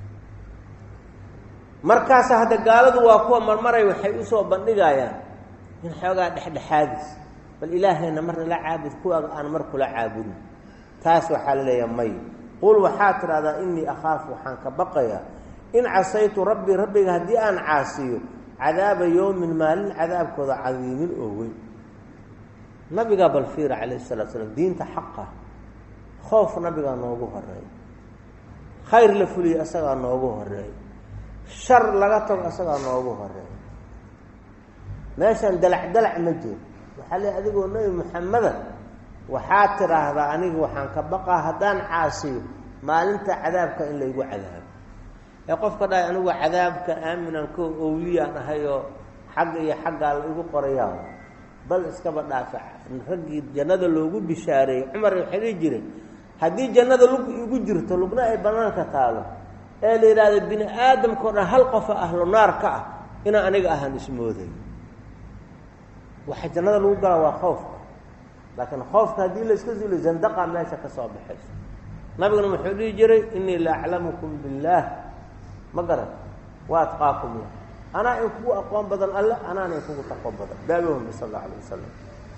markaasa hadda gaaladu waa kuwa marmaray waxay usoo bandhigayaan in xoogaa dhexdhexaadis bal ilaahayna marna la caabud kuwaaga aan mar kula caabudin taas waxaa la leeyaha may qul waxaa tidhahdaa inii akhaafu waxaan ka baqayaa in casaytu rabbiga haddii aan caasiyo cadaaba yowmin maalin cadaabkooda cadiimin oo weyn nabigaa balfiira calayhi salatu slam diinta xaqa khoof nabigaa noogu horeeya khayr la fuliya isagaa noogu horeeya shar laga tago isagaa noogu horeeya meeshaan dalac ma jiro waxaa leey adigoo nebi maxameda waxaad tidhaahdaa aniga waxaan ka baqaa haddaan caasiyo maalinta cadaabka in laygu cadaabo ee qofka dhahay anigu cadaabka aaminan ko owliyaan ahayoo xagga iyo xaggaa la igu qorayaa bal iskaba dhaafa raggii jannada loogu bishaareeyey cumar waxay dhihi jireen haddii jannada lug igu jirto lugna ay banaanka taalo ee la yidhaahdo bini aadamkao dhan hal qofa ahlu naar ka ah inaan aniga ahaan ismooday waxa jannada lagu galaa waa khoofka laakiin khoofka haddii la iska zuuliyo zandaqa meesha ka soo baxayso nabiguna wuxuu dhihi jiray inii la aclamukum billaah ma garan wa atqaakum lah anaa in kugu aqoon badan alle anaana in kugu taqo badan daawihum sal allahu alayh wasalam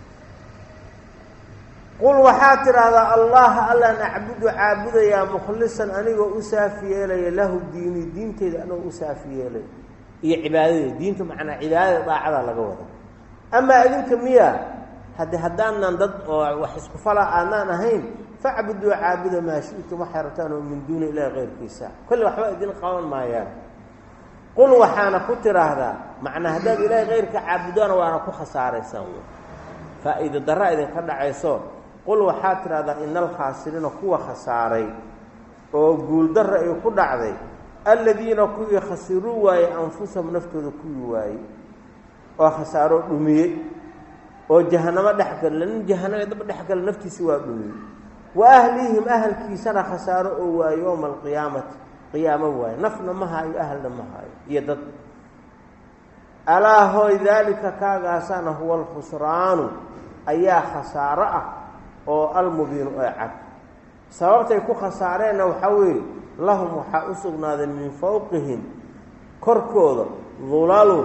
qul waxaa tidhaahdaa allaha allaan acbudu caabudayaa mukhlisan anigoo u saafi yeelaya lahu diini diinteyda anigoo u saafi yeelaya iyo cibaadadeeda diinta macnaa cibaadada daacada laga wada amaa idinka miya haddaanan dad oo wax isku fala aanaan ahayn facbuduu caabuda maa shi'tum waxay rabtaan oo min duuni ilaahi keyrkiisa kolle waxba idin qaban maayaan qul waxaana ku tidhaahdaa macnaa haddaad ilaahay keyrka caabudaana waana ku khasaaraysaan faa'iida darra idinka dhacayso qul waxaa tidhahdaa ina alkhaasiriina kuwa khasaaray oo guuldarra ay ku dhacday alladiina kuwii khasiruu waayey anfusahum naftooda kuwii waayey oo khasaaroo dhumiyey oo jahanamo dhexgala nin jahanamo daba dhexgala naftiisi waa dhumiyey wa ahlihim ahalkiisana khasaaro oo waayo yowma alqiyaamati qiyaamo waayo nafna ma haayo ahalna ma haayo iyo dad alaa hooy daalika kaagaasana huwa alkhusraanu ayaa khasaaro ah oo almubiinu ee cad sababtay ku khasaareenna waxaa weeye lahum waxaa u sugnaaday min fawqihim korkooda dulalun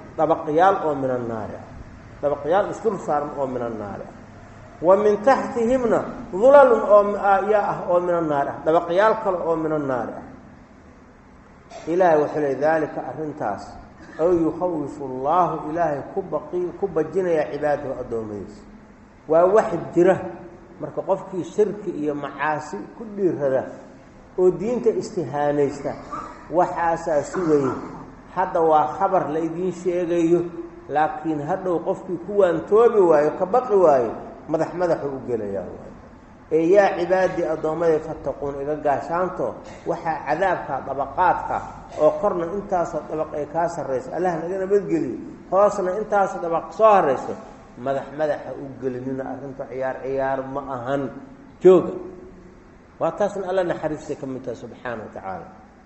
dabaqyaal oo min annaari ah dabaqyaal isdul saaran oo min annaari ah wa min taxtihimna dulalun oo yaa ah oo min annaari ah dabaqyaal kale oo min annaari ah ilaahay wuxuu leey daalika arrintaas aw yukhawifu allaahu ilaahay ku bajinaya cibaadahu addoommadiisa waa wax jira marka qofkii shirki iyo macaasi ku dhiirada oo diinta istihaanaysta waxaasaa sugaya hadda waa khabar la idiin sheegayo laakiin hadhow qofkii ku waantoobi waayo ka baqi waayo madaxu u gelayaa waayo ee yaa cibaadii addoommaday fattaquun iga gaashaanto waxaa cadaabka dabaqaadka oo korna intaasoo dabaq ay kaa sarrayso allah naga nabadgeliyo hoosna intaasoo dabaq soo harayso madaxa u gelinina arrinta ciyaar ma ahan jooga waa taasna alla naxariistay ka mid tahay subxaana wa tacaala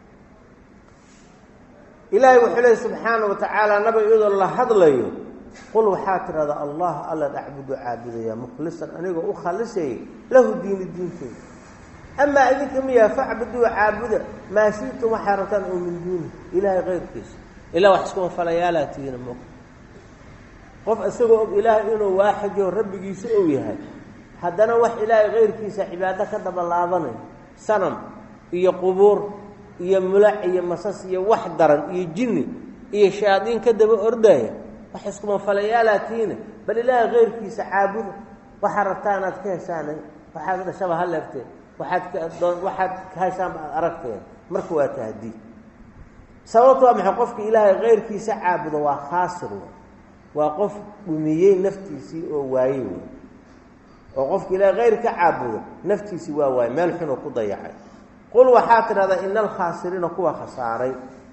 ilaahay wuxuu leey subxaana wa tacaala nabiga iyadoo la hadlayo qul waxaa tidhahdaa allah alla acbudu caabudaya mukhlisan anigoo u khalisayay lahu diinteyda amaa idinka miyaa facbuduu caabuda maa shiitum waxaa rabtaan oo min duuni ilaahay kayrkiisa ilaa wax iskuma falayaalaa tihiina mo qof isagoo og ilaahay inuu waaxido rabbigiisa ou yahay haddana wax ilaahay kayrkiisa cibaado ka daba laabanayo sanam iyo qubuur iyo mulac iyo masas iyo wax daran iyo jinni iyo shayaadiin ka daba ordaya wax iskuma falayaalaatiina bal ilaahay kayrkiisa caabuda waxaa rabtaa inaad ka heshaan waxaad dhashaba ha leefteen waxaad ka heshaan baad aragteen marka waa tahdiid sababto waa maxay qofka ilaahay kayrkiisa caabuda waa khaasir waa qof dhumiyey naftiisii oo waayey oo qofka ilaahay kayr ka caabudo naftiisii waa waayey meel xun oo ku dayacay qul waxaa tidhahdaa ina alkhaasiriina kuwa khasaaray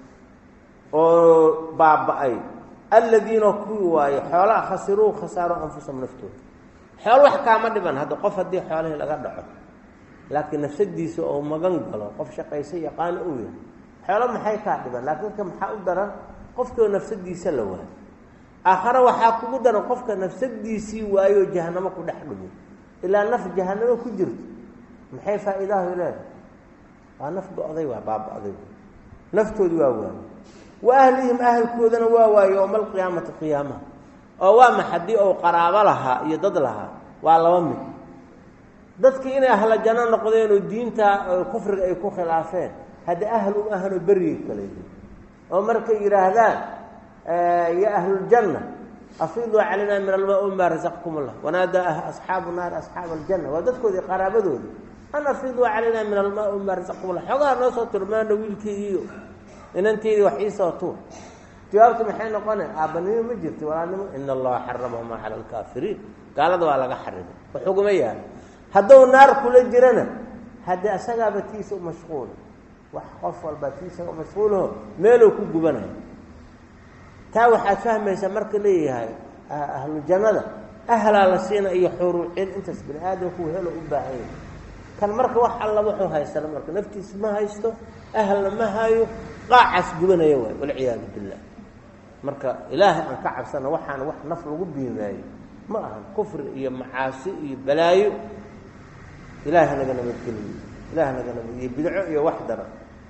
oo baaba'ay aladiina kuwii waaye xoolaha khasiruu khasaaro anfusahum naftooda xoolo wax kaama dhiban hadda qof haddii xoolihii laga dhaco laakiin nafsadiisa oo magan galo qof shaqaysa yaqaano uu yahay xoolo maxay kaa dhiban laakiin dadka maxaa u daran qofkoo nafsadiisa la waayo aakhare waxaa kugu daran qofka nafsadiisii waayoo jahanamo ku dhex dhumo ilaa naf jahanamo ku jirto maxay faa'iidahu leedahay waa naf go-day waa baaba'day naftoodi waa waayo wa ahlihim ahalkoodana waa waayo yowma alqiyaamati qiyaamaha oo waa ma haddii ou qaraabo lahaa iyo dad lahaa waa laba mid dadkii inay ahla janno noqdeenoo diinta kufriga ay ku khilaafeen haddii ahl u ahanoo berigay kale yihiin oo markay yidhaahdaan ya ahluljanna afiiduu calayna min almaa mima rasaqkum allah wanaadaa asxaabu naari asxaaba aljanna waa dadkoodii qaraabadoodii an afiiduu calayna min almaa mima rasaqkum allah xoogaha noo soo turmaana wiilkeygiiyo inanteedii wax iisoo tuur jawaabta maxay noqonay aabbanimo ma jirto walaalnimo ina allaha xaramahumaa cala alkaafiriin gaalada waa laga xarimay waxuguma yaalo hadduu naar kula jirana haddii asagaaba tiisa u mashquula wax qof walba tiisa u mashquulaho meeluu ku gubanayo taa waxaad fahmaysaa marka leeyahay ahlu jannada ahlaa la siina iyo xuruucin intaas bini aadamku helo u baahan yahay kan marka wax alla wuxuu haystana marka naftiisa ma haysto ahlna ma hayo qaacaas gubanaya waay walciyaadu billah marka ilaahay aan ka cabsana waxaan wax naf lagu biimaayo ma ahan kufri iyo macaasi iyo balaayo ilaahay naga nabadgeliyo ilaahay naga nabadgeliyo bidco iyo wax daran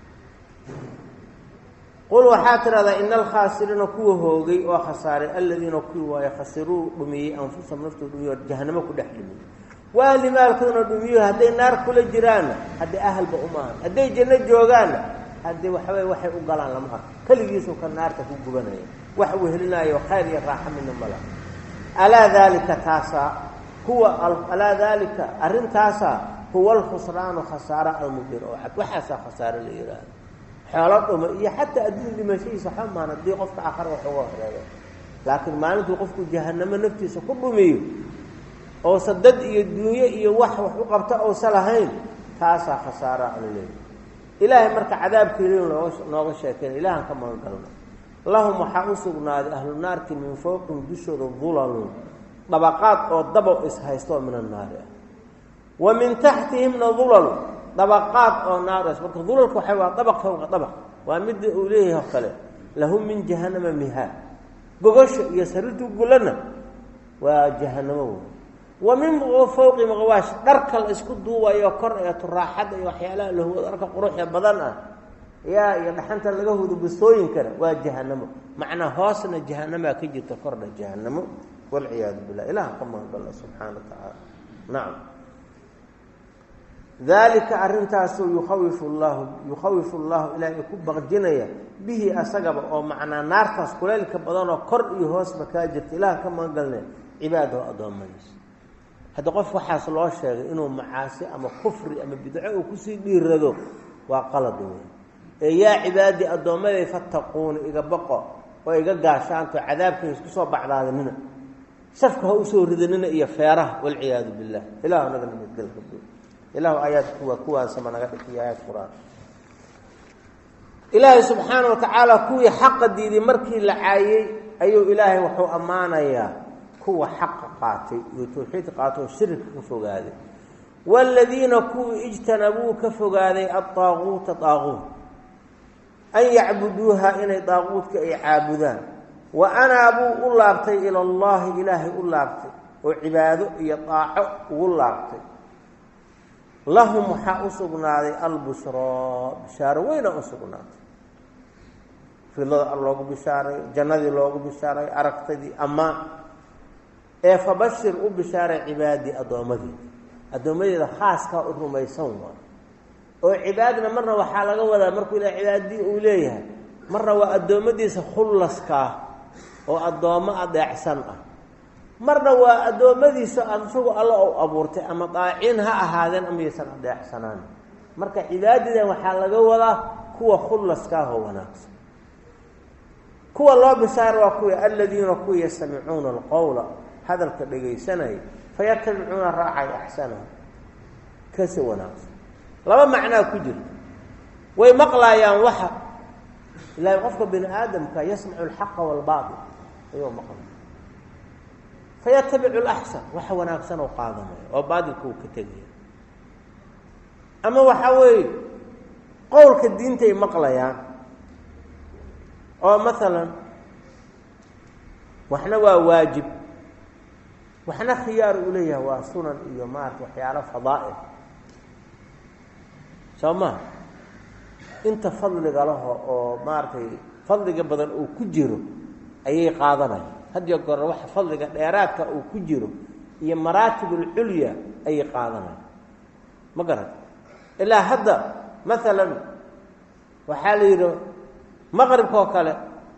qul waxaa tidhahdaa ina alkhaasiriina kuwa hoogay oo khasaaray aladiina kuwii waaye khasiruu dhumiyey anfusahum naftooda dhumiyo jahanamo ku dhex dhumiyey waahli maalkoodana dhumiyo hadday naar kula jiraanna haddii ahalba umaahan hadday janno joogaanna haddii waxaweye waxay u galaan lama arko keligiisuu ka naarta ku gubanaya wax uu helinaayo khayr iyo raaxa midna mala alaa daalika taasaa alaa daalika arrintaasaa huwa alkhusraanu khasaara almubiin oo cad waxaasaa khasaare la yidhaahdo xoolo dhuma iyo xataa adduun dhimashadiisa waxba maan haddii qofka aakhare wax uga horeeyo laakiin maalintuu qofku jahanamo naftiisa ku dhumiyo oosa dad iyo dunyo iyo wax u qabta ousa lahayn taasaa khasaara alaleeya ilaahay marka cadaabkeeliin nooga sheekeen ilaahan ka magan galna lahum waxaa u sugnaaday ahlu naarki min fowqihim dushooda dulalun dabaqaad oo dabo ishaysto min annaari ah wa min taxtihimna dulalun dabaqaad oo naaras marka dulalka waxay waa dabaq fowqa dabaq waa midda uu leeyahay oo kale lahum min jahannama mihaad gogosha iyo sariirta gulana waa jahanamo wa min fowqi maqawaash dharka la isku duubayo kor ee turaaxada iyo waxyaalaha lahwad arka quruxda badan ah يا دحنت laga hudo bistooyinkana waa jahannamo macna hoosna jahannama ka jirto korna jahannamo wal iyad billah ilaah kama Allah subhanahu wa ta'ala na'am ذلك arrintaas yukhawifu Allah ilaahay ku baqjinaya bihi asagaba oo macna naartaas kuleelka badan oo kor iyo hoosba ka jirto ilaah kama galnay cibaado adoomadiis hada qof waxaas loo sheegay inuu macaasi ama kufri ama bidco uu ku sii dhiirado waa qalad weey يا عبادي أدومي فاتقون إذا بقى وإذا قاشانتو عذابك يسكسوا بعض هذا منه سفكه أسور ذننا إيا فيره والعياذ بالله إله نقل نتقل كبير إله آيات كوا سمنا قد في آيات قرآن إله سبحانه وتعالى كوي حق ديدي مركي لعايي أيو إلهي وحو أمانا يا كوا حق قاتي يتوحيد قاتو شرك كفوق هذه والذين كوي اجتنبوا كفوق هذه الطاغوت طاغوت أن يعبدوها إن طاغوتك أي عابدان وأنا أبو أولابتي إلى الله إلهي أولابتي وعباده يطاعوا أولابتي لهم حأسقنا البشرى بشارة وين أسقنا في الله بشارة جنة الله بشارة أركتدي أما فبشر بشارة عبادي أدومدي خاص كأنهم يسوون وعبادنا مرة وحالة ولا مركو إلى عبادي أوليها مرة وأدومدي سخلصك وأدوما أدعسنها مرة وأدومدي سأنشوا الله أو أبورتي أما طاعينها هذا أم يسن أدعسنان مركا عبادنا وحالة ولا كوا خلصك هو ناس كوا الله بشار وكوا الذين كوا يسمعون القول هذا الكبير سنة فيتبعون الراعي أحسنه كسوا ناس لما معناه كجر ويمقلايان وحا لا يغفق بن آدم كي يسمع الحق والباطل أيوه مقلا فيتبع الأحسن وحا وناكسن وقاضم وبادل كو كتغير أما وحاوي قول كالدين تي مقلايان أو مثلا وحنا واجب وحنا خيار إليها وسنن إيومات وحيالة فضائل سوما انت فضلك له او مارتي فضلك بدل او كجيرو ايي قادناي هدي قر wax fadliga dheeraadka uu ku jiro iyo maratibul ulya ay qaadanay ma garan ila hadda مثلا waxa la yiro maghribka kale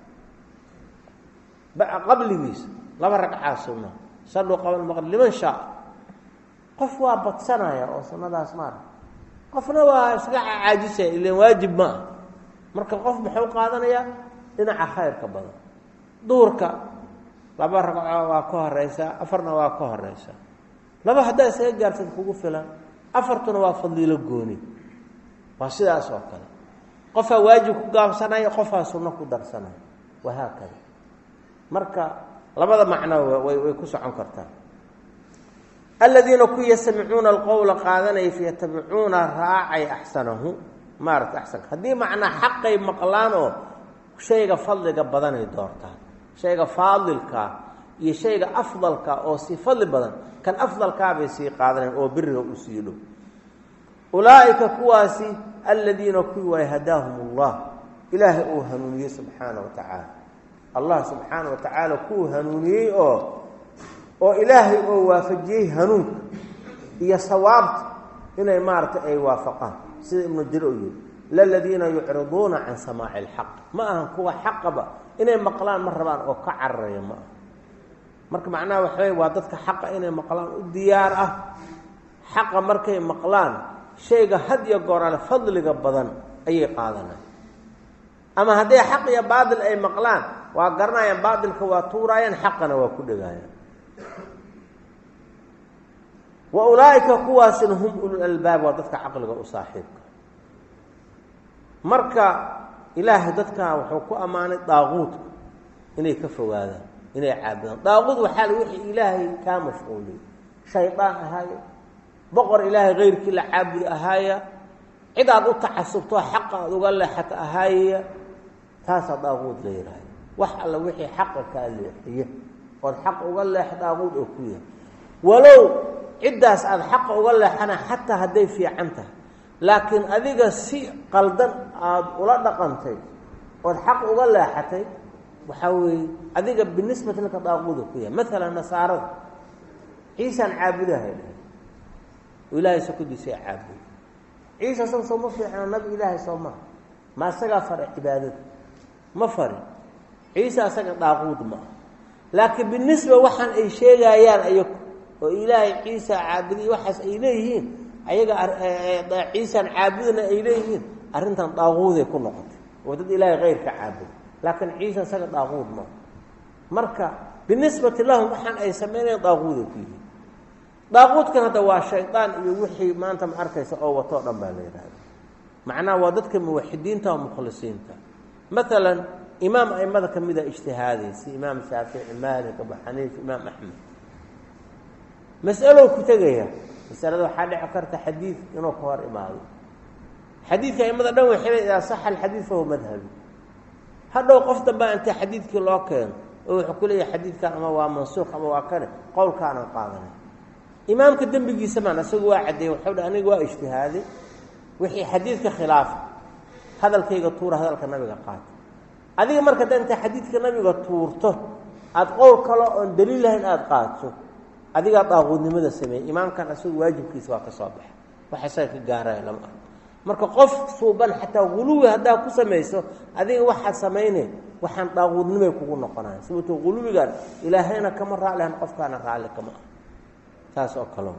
qabligiis laba ragcaa sunna sallu qabl maghrib liman sha qof waa badsanaya oo sunnadaas maar qofna waa isaga caajisay ilaa waajib ma marka qof muxuu qaadanaya dhinaca khayrka badan duurka laba ragco waa ka horeysa afarna waa ka horeysa laba hadaa isaga gaartay kugu filan afartuna waa fadliilo gooni waa sidaas oo kale qofa waajib ku gaabsanay qofa sunna ku darsanay waxa kale marka labada macno way ku socon kartaa الذين كي يسمعون القول قادنا يتبعون راعي أحسنه مارت أحسن هذه معنى حقي مقلانه شيء فضلك بدن يدورته شيء فاضلك شيء أفضلك أو سفضل بدن كان أفضلك بسي قادنا أو بره أسيله أولئك كواسي الذين كي يهداهم الله إله أوهنوني سبحانه وتعالى الله سبحانه وتعالى كوهنوني oo ilaahay oo waafajiyay hanuun iyo sawaabta inay maarta ay waafaqaan sida ibn diroyo ladina yu'riduna an samaa'i al-haq ma ahan kuwa xaqaba inay maqlaan mar rabaan oo ka carreeyo ma marka macnaha waxay waa dadka xaqa inay maqlaan u diyaar ah xaqa markay maqlaan shayga had iyo goor ala fadliga badan ayay qaadanayaan ama haday xaq iyo baadil ay maqlaan waa garanayaan baadilka waa tuurayaan xaqana waa ku dhagaayaan وأولئك كواس هم أولو الألباب وضدك عقلك وصاحبك مركا إله ضدك وحكو أمانة طاغوت إني كفوا هذا إني عابد طاغوت وحال وحي إلهي كامفعولي شيطان هاي بقر إلهي غير كل عابد أهايا عدد التحسبتها حقا وقال له حتى أهايا تاسا طاغوت غير هاي وحال وحي حقك اللي والحق وقال له طاغوت أكوية ولو عداس الحق وقال له أنا حتى هدي في عنته laakiin adiga si qaldan aad ula dhaqantay ood xaq uga leexatay waxa weeye adiga binisbati laka daaquuda ku yahay maalan nasaarada ciisaan caabudahay ilaahay sakudiisa caabuday ciisa soo ma fiicna nabi ilaahay soo ma asaga fara cibaadada ma fari ciisa asaga daaquud ma laakiin binisba waxaan ay sheegayaan ayagu oo ilaahay ciisa caabuday waxaas ay leeyihiin ayaga ciisaan caabudna ay leeyihiin arrintan daaquuday ku noqotay oo dad ilaahay qeyrka caabuday laakiin ciisa asaga daaquud ma marka binisbati lahum waxaan ay sameeyeen daaquuday ku yihiin daaquudkan hadda waa shaydaan iyo wixii maanta ma arkaysa oo wato dhan baa la yiraahdaa macnaha waa dadka muwaxidiinta oo mukhlisiinta مثلا إمام أئمة كمية اجتهادي إمام الشافعي مالك أبو حنيفة إمام أحمد مسألة كتجيها مسألة حد عكرت حديث إنه كوار إمامي حديث أئمة نوع حين إذا صح الحديث فهو مذهبي هذا وقفت بقى أنت حديث كله كان ويحكوا لي حديث كان أما منسوخ أما كان قول كان قاضي إمام كدم بيجي سمعنا سوى واحد وحول أنا جوا اجتهادي وحي حديث كخلاف هذا الكي قطورة هذا الكنبي قات هذه مركز أنت حديث كنبي قطورته أتقول كلا دليل لهن أتقاته هذه قطع غودني ماذا سمي إمام كان أسوي واجب كيس وقت الصباح وحسيت الجارة لما مركز قف صوبا حتى غلو هذا كسميسه هذه واحد سمينه وحن طاغودني ما يكون نقناه سبته غلو قال إلى هنا كم رأى لهن قف كان رأى لكم تاسو كلام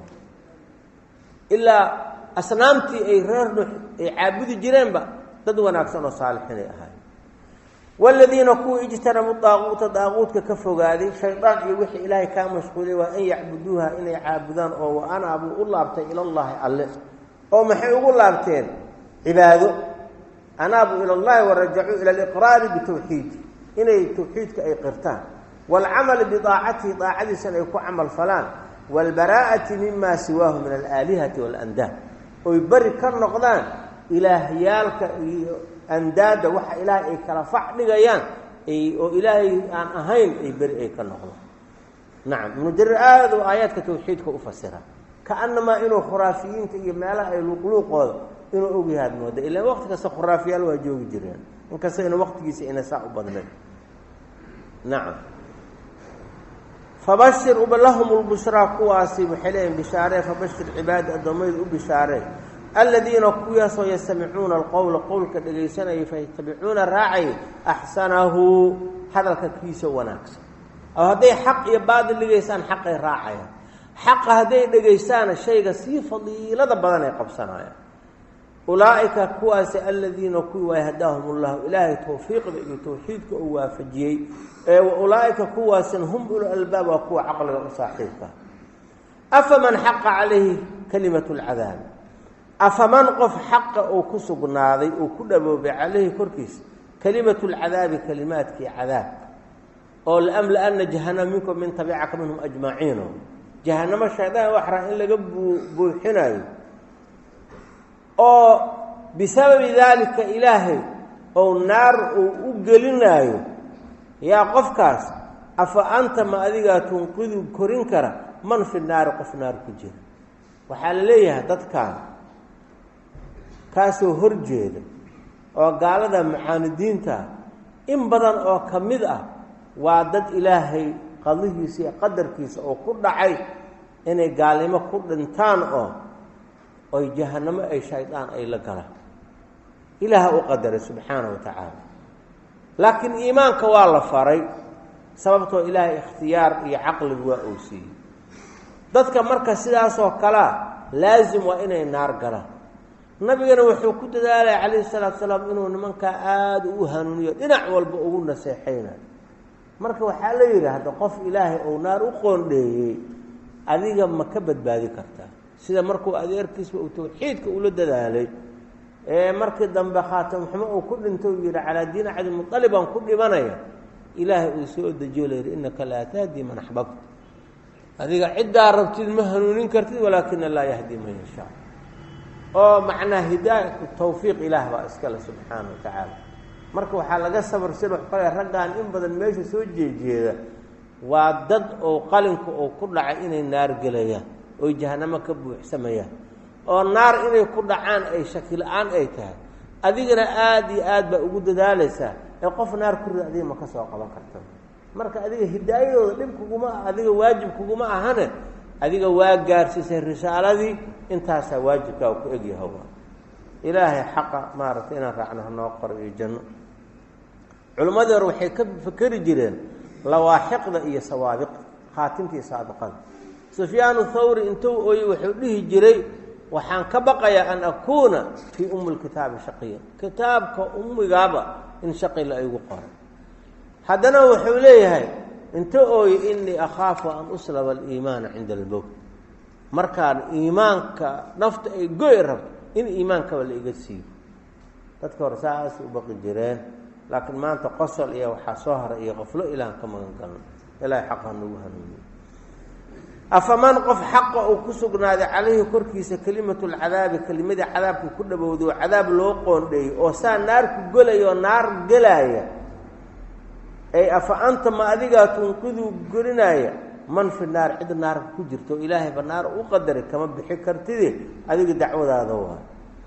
إلا أصنامتي أي رر عابد جيران بقى تدوان أكثر صالحين أهاي والذين كوا اجتنبوا الطاغوت ككفوا هذه شيطان يوحي إلهي كان مشغول وأن يعبدوها إن يعبدان أو وأنا أبو الله أبتين إلى الله ألف أو محي أقول الله أبتين عباده أنا أبو إلى الله ورجعوا إلى الإقرار بتوحيد إن توحيدك أي قرتان والعمل بطاعته طاعته سنكون عمل فلان والبراءة مما سواه من الآلهة والأنداد ويبرك النقدان إلهيالك أنداد وحا إلهي كرفع لغيان وإلهي أن أهين يبرئك النقدان نعم مدر آيات كتوحيدك أفسرها كأنما إنه خرافيين تيمالا أي لقلوق إنه أوجي هذا المودة إلا وقت كسا خرافيال واجوه جريان إن كسا إنه وقت كيسا إنه ساء بضلين نعم فبشر لهم البشرى قواسي وحليهم بشارة فبشر عباد الضمير بشارة الذين قواسوا يستمعون القول قول كدغيسنا فيتبعون الراعي أحسنه هذا الكيس وناكس أو هذا حق يباد اللي جيسان حق الراعي حق هذا دغيسان الشيء سي فضيلة بدن يقبسنا أولئك قواس الذين قوا يهداهم الله إلهي توفيق بتوحيدك ووافجيه وأولئك قواس هم أولو الألباب وقوة عقل صاحبها أفمن حق عليه كلمة العذاب أفمن قف حق أو كسب ناضي وكل عليه كركيس كلمة العذاب كلمات كي عذاب أو الأمل أن جهنم منكم من تبعك منهم أجمعين جهنم الشهداء وحرا إلا قبوا بوحناي أو بسبب ذلك إلهي أو النار وقلنايو يا قفكاس أفأنت ما أذيك تنقذ كورينكرا من في النار قف نار كجير وحال ليها تذكار كاسو هرجيد وقال هذا معاندين تا إن بدن أو كمدة وعدد إلهي قضيه سي قدر كيس أو كل عي إنه قال ما كل انتان أو جهنم أي شيطان أي لقرا إله أقدر سبحانه وتعالى لكن إيمانك والله فري سببته إله اختيار عقل وأوسي ذاتك مركز سلاس وكلا لازم وإنه النار قرا نبينا وحو كنت ذلك عليه الصلاة والسلام إنه منك آد وهنوني إنع والبؤون نسيحينا مركز وحالي هذا قف إلهي أو نار وقون ليه أذيك مكبت بهذه كرتا سيدا مركو أذير كسب وتوحيدك أولد ذلك مركز دنب خاتم محمد وكل انتوير على دين عدم مطلبا كل منايا إلهي أسوء الدجولير إنك لا تهدي من أحببت هذه عدة ربط المهنونين كرتي ولكن الله يهدي من يشاء معنى هداية التوفيق إله وأسكاله سبحانه وتعالى مركو حالة صبر سلوح قال رجعان إن بدل ماشي سوجي جيدا وضد أو قلنك أو كل عين النار قليا وجهنم كبو حسميا oo naar inay ku dhacaan ay shaki la-aan ay tahay adigana aada iyo aad baa ugu dadaalaysaa ee qof naar ku rida adiga ma ka soo qaban karta marka adiga hidaayadooda dhib kuguma adiga waajib kuguma ahane adiga waa gaarsiisay risaaladii intaasaa waajibkaa ku egyahay ilaahay xaqa maaragtay inaan raacno hanoo qoro iyo janno culimmadii hore waxay ka fakeri jireen lawaaxiqda iyo sawaabiqda khaatimtii saabiqada sufyaanu thawri intuu ooyey wuxuu dhihi jiray waxaan ka baqayaa an akuuna fii lkitaabi shaqiya kitaabka ummigaaba in shaqila igu qoray haddana wuxuu leeyahay inta ooye inii akhaafu an uslaba aliimaana cinda almowt markaan iimaanka nafta ay goy rabto in iimaankaba la iga siiyo dadka hore saas u baqi jireen laakiin maanta qosol iyo waxaa soo haray iyo qoflo ilahan ka magan galno ilaahay xaqa nagu hanuuniyo afaman qof xaqa uu ku sugnaaday calayhi korkiisa kelimatu lcadaabi kelimadii cadaabka ku dhawowday oo cadaab loo qoondheeyey oo saa naar ku gelaya oo naar gelaya ay afa anta ma adigaa tunqiduu gelinaaya man fi naar cid naarka ku jirto oo ilaahayba naar u qadaray kama bixi kartide adiga dacwadaada waa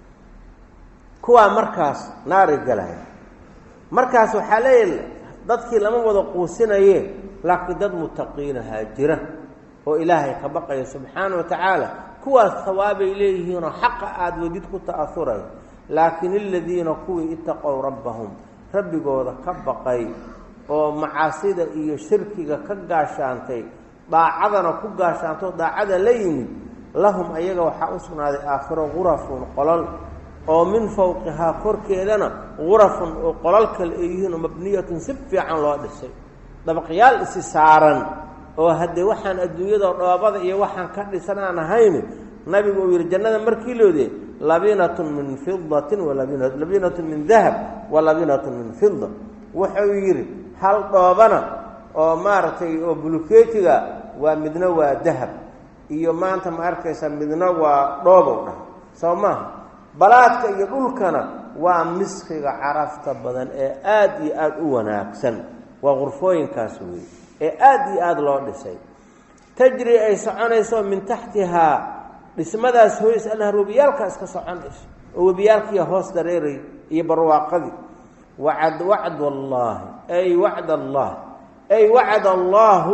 kuwaa markaas naaray galaya markaas waxaa leeyahay dadkii lama wada quusinaye laakiin dad mutaqiinahaa jira oo ilaahay ka baqaya subxaana wa tacaala kuwaas hawaabay leeyihiinoo xaqa aada wadid ku ta'ahuray laakiin aladiina kuwii itaqow rabbahum rabbigooda ka baqay oo macaasida iyo shirkiga ka gaashaantay daacadana ku gaashaantoo daacada la yimid lahum ayaga waxaa u sugnaaday aakhiro gurafun qolol oo min fawqihaa korkeedana gurafun oo qolal kale ay yihiin oo mabniyatun si fiican loo dhisay dabaqyaal isi saaran oo haddee waxaan adduunyada dhoobada iyo waxaan ka dhisan aan ahayn nabigu uu yidhi jannada markii loode labinatun min fidatin labinatun min dahab wa labinatun min fida wuxuu yidhi hal dhoobana oo maaragtay oo bulukeetiga waa midna waa dahab iyo maanta ma arkaysa midna waa dhoobow dhah soo maaha balaadka iyo dhulkana waa miskiga carafta badan ee aada iyo aada u wanaagsan waa qurfooyinkaas wey ee aada iyo aada loo dhisay tajri ay soconayso min taxtihaa dhismadaas hoys anhar webiyaalkaa iska soconayso oo webiyaalkiiya hoos dareeray iyo barwaaqadii wacd allaahi ay wacd allah ay wacda allaahu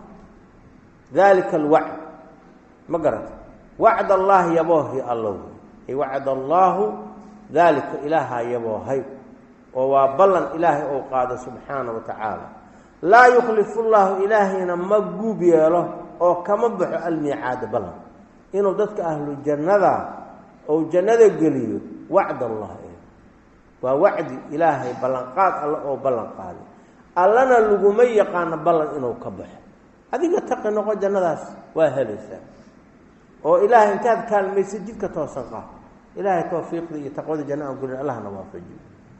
daalika alwacd ma garata wacd allaahi yaboohi allow ay wacd allaahu daalika ilaahaa yaboohay oo waa ballan ilaahay ou qaado subxaana wa tacaala laa yukhlifu llaahu ilaahayna ma guub yeelo oo kama baxo almiicaada ballan inuu dadka ahlu jannada ou jannada geliyo wacd allah waa wacdi ilaahay ballanqaad alle oo ballan qaaday allana laguma yaqaano ballan inuu ka baxo adiga taqi noqo jannadaas waa helaysaa oo ilaahay intaad kaalmaysa jidka toosan qaad ilaahay tawfiiqda iyo taqwada janna aan gulin allahna waafajiyo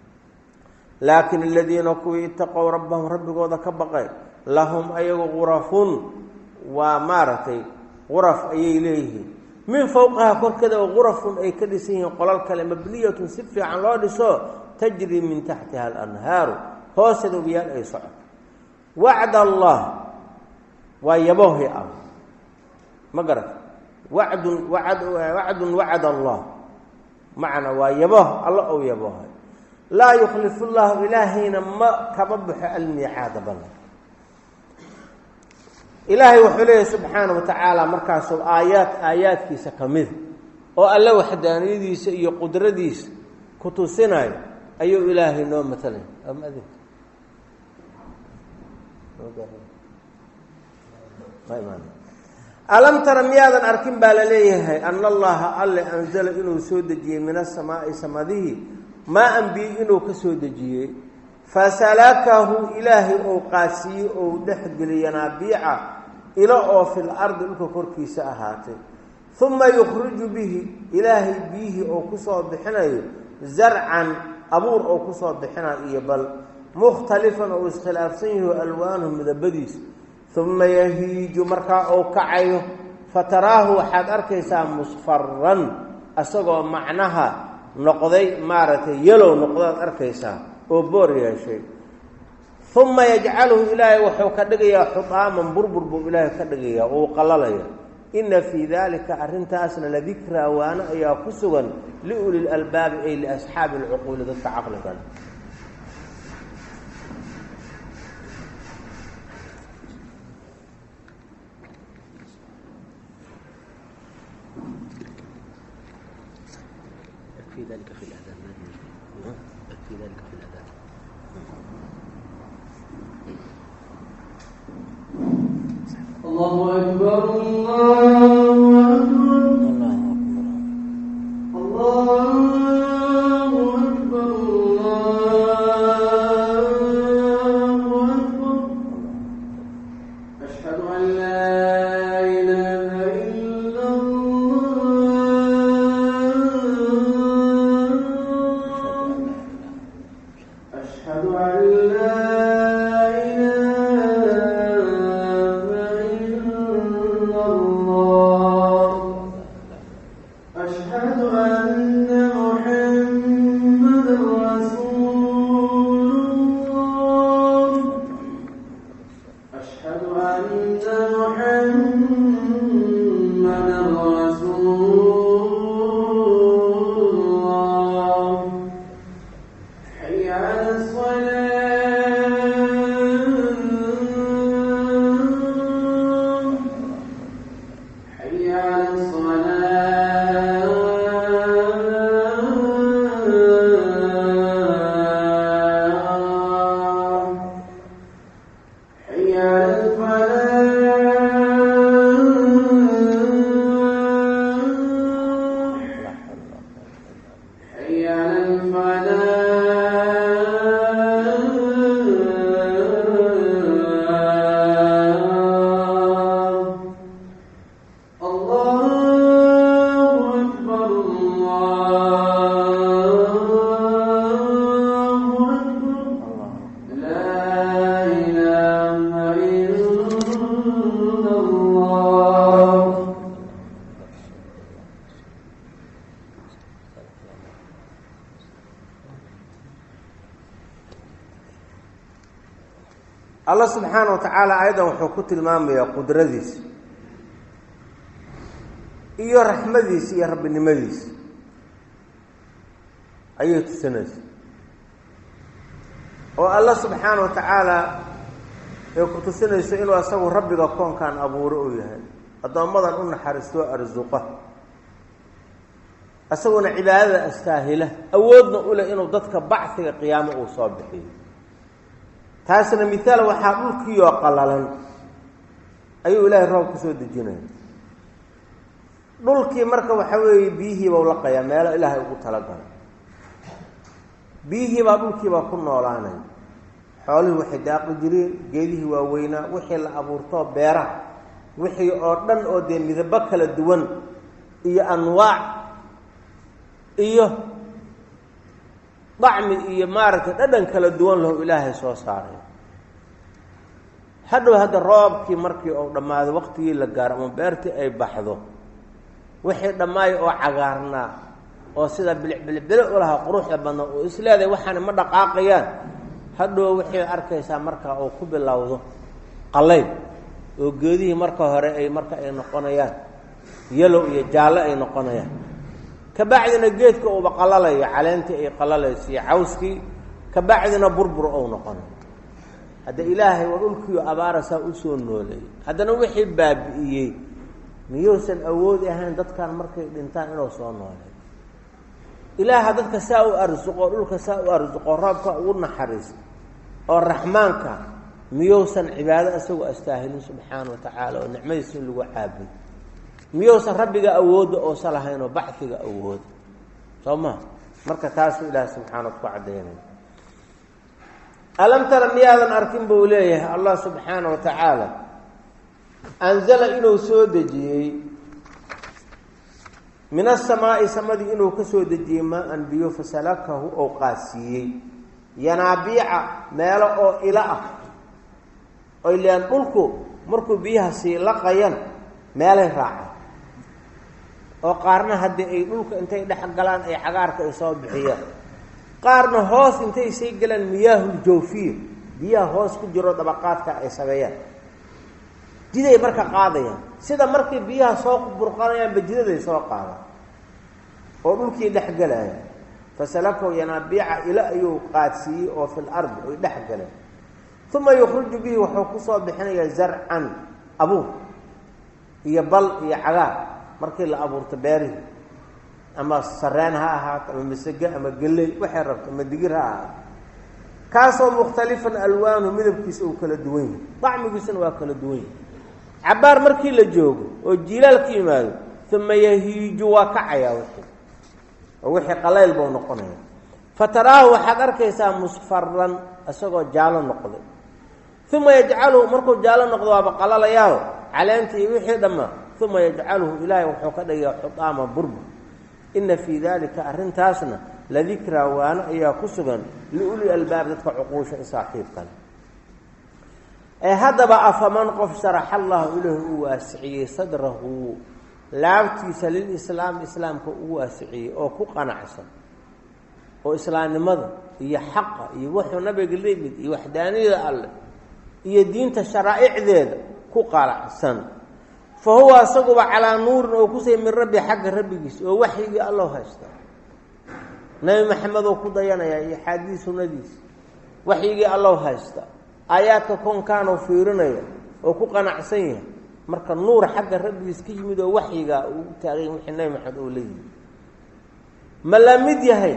laakin aladiina kuwii itaqow rabbahum rabbigooda ka baqay lahum ayagu gurafun waa maaragtay guraf ayay leeyihiin min fawqihaa korkeeda oo gurafun ay ka dhisan yihiin qolal kale mabniyatun si fiican loo dhiso tajri min taxtiha alanhaaru hoosteeda webiyaal ay socoto wacd allah waa yaboohi ah ma garata wacdun wacd allah macna waa yabooh alla ou yaboohay laa yukhlifu llaahu ilaahayna ma kama baxo almiicaada ballan ilaahay wuxuu leeyahy subxaana wa tacaala markaasoo aayaadkiisa ka mida oo alle waxdaaniyadiisa iyo qudradiisa ku tusinayo ayuu ilaahay noo matalay alam tara miyaadan arkin baa la leeyahay ana allaha alle anzala inuu soo dejiyey min asamaa'i samadihii maa-an biyo inuu ka soo dejiyey fasalakahu ilaahay ou qaasiiyey ou dhexgeliyey yanaabiica ilo oo fil ardi dhulka korkiisa ahaatay uma yukhriju bihi ilaahay biyihii oo kusoo bixinayo zarcan abuur oo kusoo bixinayo iyo bal mukhtalifan oo iskhilaafsan yahi alwaanuhu midabadiisa uma yahiiju markaa ou kacayo fataraahu waxaad arkaysaa musfaran isagoo macnaha noqday maaragtay yalow noqdaad arkaysaa oo boor yeeshay uma yajcaluhu ilaahay wuxuu ka dhigayaa xutaaman burbur buu ilaahay ka dhigayaa uu qalalaya ina fii dalika arrintaasna ladikraa waana ayaa ku sugan liuli lalbaabi ay liasxaabi alcuquuli dadka caqligan. في ذلك في الأذان في ذلك في الأذان. الله أكبر الله أكبر الله أكبر الله أكبر أشهد أن لا إله إلا الله أشهد أن لا allah subxaana wa tacaala ayadan wuxuu ku tilmaamayaa qudradiisa iyo raxmadiisa iyo rabbinimadiisa ayay tusinaysa oo allah subxaana wa tacaala ay ku tusinayso inuu asagu rabbiga koonkan abuuro uu yahay addoommadan u naxariisto arsuqa asaguna cibaadada astaahila awoodna u leh inuu dadka bacsiga qiyaamo uu soo bixiyo. taasna miaal waxaa dhulkiioo qallalan ayuu ilaahay roob ku soo dejinaya. dhulkii marka waxa weeye biyihiiba u laqayaa meelo ilaahay ugu talagalay. biyihiibaa dhulkiibaa ku noolaanaya. xoolihii waxay daaqi jireen, geedihii waaweynaa, wixii la abuurtoo beeraha, wixii oo dhan oo dee midabo kala duwan iyo anwaac iyo dacmi iyo maaragtay dhadhan kala duwan lahu ilaahay soo saaray. hadhow hadda roobkii markii uu dhammaado waqtigii la gaaro ama beertii ay baxdo wixii dhammaayo oo cagaarnaa oo sida bilicbilicbilo u lahaa quruxda badna oo isleedahay waxaana ma dhaqaaqayaan hadhow waxay arkaysaa markaa oo ku bilowdo qallayl oo geedihii marka hore ay noqonayaan yalow iyo jaallo ay noqonayaan. kabacdina geedka uuba qalalayo, caleentii ay qalalayso iyo cawskii, kabacdina burbur ou noqonayo. hadda ilaahay waa dhulkiiyo abaarasaa u soo nooleeyey. haddana wixii baabi'iyey miyuusan awoodi ahayn dadkan markay dhintaan inuu soo nooleeyo? ilaaha dadka saa u arsuqo, dhulka saa u arsuqo, roobka ugu naxariisto oo raxmaanka miyuusan cibaado isagoo astaahilin subxaana wa tacaala oo nicmadiisa in lagu caabudo? miyuusan rabbiga awoodda oosa lahayn oo bacfiga awooda? soo maa marka taasuu ilaahay subxaana ku caddaynaya. alam tara miyaadan arkin buu leeyahay allah subxaana wa tacaala anzala inuu soo dejiyey min asamaa'i samadii inuu ka soo dejiyey maa-an biyo fasalakahu oo qaasiiyey yanaabiica meelo oo ila ah oy lean dhulku markuu biyaha sii laqayan meelay raacaan oo qaarna haddii ay dhulka intay dhex galaan ay cagaarka ay soo bixiyaan, qaarna hoos intay sii galaan miyaahul jawfiya biyaha hoos ku jiro dabaqaadka ay sameeyaan. jiday marka qaadayaan sida markay biyaha soo burqanayaan bajidaday soo qaadaan oo dhulkii dhex galaya fasalakahu yanaabiica ila ayuu qaadsiiyey oo fil ardi oy dhex galeen uma yukhruju bihi wuxuu ku soo bixinayaa zarcan abuur iyo bal iyo cagaar markii la abuurto beerihi ama sareen ha ahaato ama masage ama galley waxay rabto ama digir ha ahaato kaasoo mukhtalifan alwaanu midabkiisa uu kala duwan yahay dacmigiisana waa kala duwan yahay cabaar markii la joogo oo jiilaal ka yimaado uma yahiiju waa kacayaa wixii oo wixii qalayl buu noqonaya fataraahu waxaad arkaysaa musfaran isagoo jaalo noqday uma yajcaluhu markuu jaalo noqdo waaba qalalayaa caleentii iyo wixii dhammaa uma yajcaluhu ilaahay wuxuu ka dhigayaa xudaama burba ina fii dalika arrintaasna ladikraa waano ayaa ku sugan liuli albaab dadka cuquusha i saaxiibkale ee haddaba afaman qof sharaxa allahu ilaahi u waasiciyey sadrahu laabtiisa lilislaam islaamka ugu waasiciyey oo ku qanacsan oo islaamnimada iyo xaqa iyo wuxuu nabiga la yimid iyo waxdaaniyada alleh iyo diinta sharaa'icdeeda ku qanacsan fa huwa asaguba calaa nuurin oo kusay min rabbi xagga rabbigiisa oo waxyigii allow haysta nabi maxamed oo ku dayanaya iyo xaadiis sunnadiisa waxyigii allow haysta aayaadka koonkaanoo fiirinaya oo ku qanacsan yahay marka nuur xagga rabbigiis ka yimid oo waxyigaa uu taagay wixii nabi maxamed oo la yimid ma la mid yahay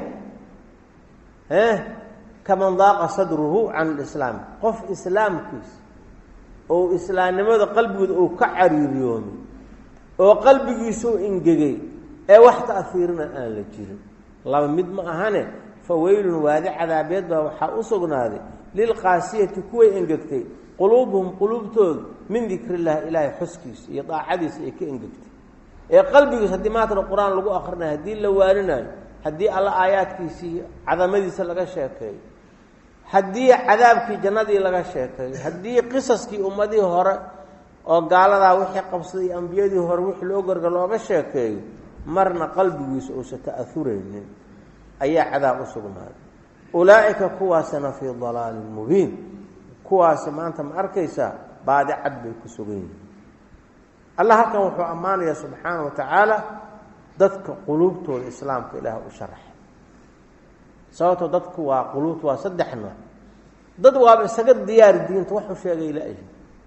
kaman daaqa sadruhu can alislaam qof islaamkiisa oo islaamnimada qalbigooda uu ka cariiriyoomay oo qalbigiisuu ingegay ee wax ta'fiirina aan la jirin laba mid ma ahane fa weylun waadi cadaabeed baa waxaa u sugnaaday lilqaasiyati kuway engegtay quluubuhum quluubtooda min dikrillahi ilaahay xuskiisa iyo daacadiisa ay ka engegtay ee qalbigiisa haddii maatana qur-aan lagu akrinayo haddii la waarinayo haddii alla aayaadkiisii cadamadiisa laga sheekeeyo haddii cadaabkii jannadii laga sheekeeyo haddii qisaskii ummadihii hore oo gaaladaa wixii qabsaday ambiyadii hore wixii loo garga looga sheekeeyo marna qalbigiisa uusa ta'auraynin ayaa cadaab u sugnaaday ulaa'ika kuwaasina fii dalaalin mubiin kuwaasi maanta ma arkaysaa baadi cad bay ku sugan yihiin allah halkan wuxuu ammaanayaa subxaana wa tacaala dadka quluubtooda islaamka ilaah u sharaxay sababtoo dadku waa quluubta waa saddex nooc dad waaba isaga diyaari diinta waxuu sheegay la-yi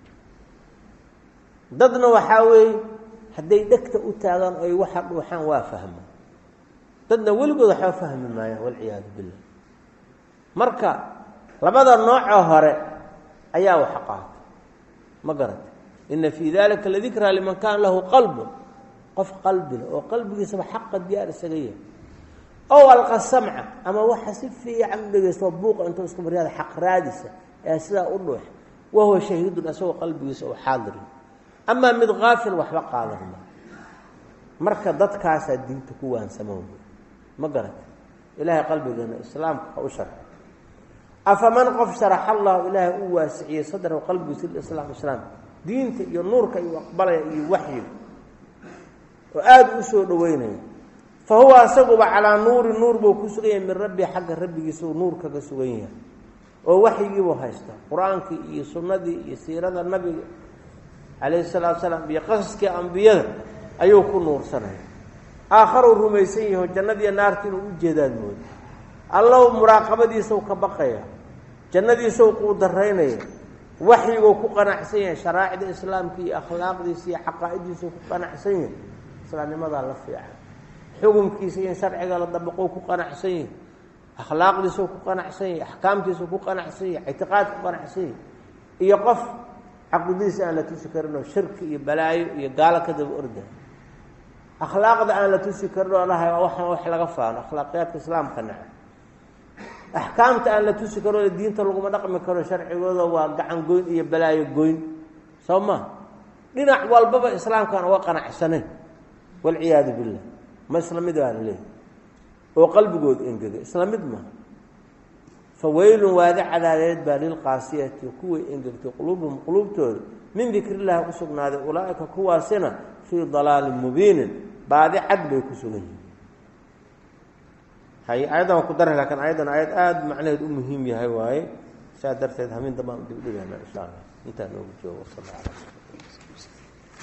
dadna waxaa weeye hadday dhegta u taagaan oy waxa dhuuxaan waa fahmaan dadna weligood waxba fahmi maayaan walciyaadu billah marka labada noocoo hore ayaa wax qaata ma garata ina fii dalika ladikraa liman kaana lahu qalbun qof qalbile oo qalbigiisaba xaqa diyaar isaga yahay ow alqa samca ama waxa si fiican u dhegaysto buuqa intuu isku maryaada xaq raadisa ee sidaa u dhuux wahuwa shahiidun isagoo qalbigiisa oo xaadirin amaa mid kaafil waxba qaadanma marka dadkaasaa diinta ku waansamo ma garata ilaahay qalbigeena islaamka ha u sharxo afaman qof sharaxa allahu ilaahay u waasiciyey sadrahu qalbigiisa lislaam islaam diinta iyo nuurka iyo aqbalaya iyo waxyiga oo aada u soo dhaweynaya fa huwa asaguba calaa nuuri nuur buu ku sugan yahay min rabbi xagga rabbigiisa uu nuur kaga sugan yahay oo waxyigiibuu haysta qur-aankii iyo sunnadii iyo siirada nabiga calayhi salaatu salaam iyo qasaskii ambiyada ayuu ku nuursanaya aakharuu rumaysan yaho jannadiiyo naarta inuu u jeedaan mooda allow muraaqabadiisau ka baqaya jannadiisau kuu daraynaya waxyiguu ku qanacsan yahay sharaa'icda islaamka iyo akhlaaqdiisa iyo caqaa'idiisau ku qanacsan yahay islaamnimadaa la fiican xukunkiisa iyo sharciga la dabaqou ku qanacsan yahay akhlaaqdiisau ku qanacsan yahay axkaamtiisau ku qanacsan yahay ictiqaad ku qanacsan yahay iyo qof caqidiisa aan la tusi karinoo shirki iyo balaayo iyo gaalo ka daba orda akhlaaqda aan la tusi karin oo dhahay waxaan wax laga faano akhlaaqiyaadka islaamka naca axkaamta aan la tusi karo diinta laguma dhaqmi karo sharcigooda waa gacan goyn iyo balaayo goyn soo ma dhinac walbaba islaamkaan uga qanacsanayn walciyaadu billah ma isla mid baa laleeyahy oo qalbigooda engegay isla mid ma fa weylun waadi cadaadeed baa lilqaasiyati kuway engegtay quluubuhum quluubtooda min dikrillahi u sugnaaday ulaa'ika kuwaasina fii dalaalin mubiinin baadi cad bay ku sugan yihiin ayaddan waan ku daray lakiin ayaddan ayad aada macnaheed u muhiim yahay waaye saa darteed hamin dambaan u dibdhigaynaa insha allah intaa noogu joogo wasala ala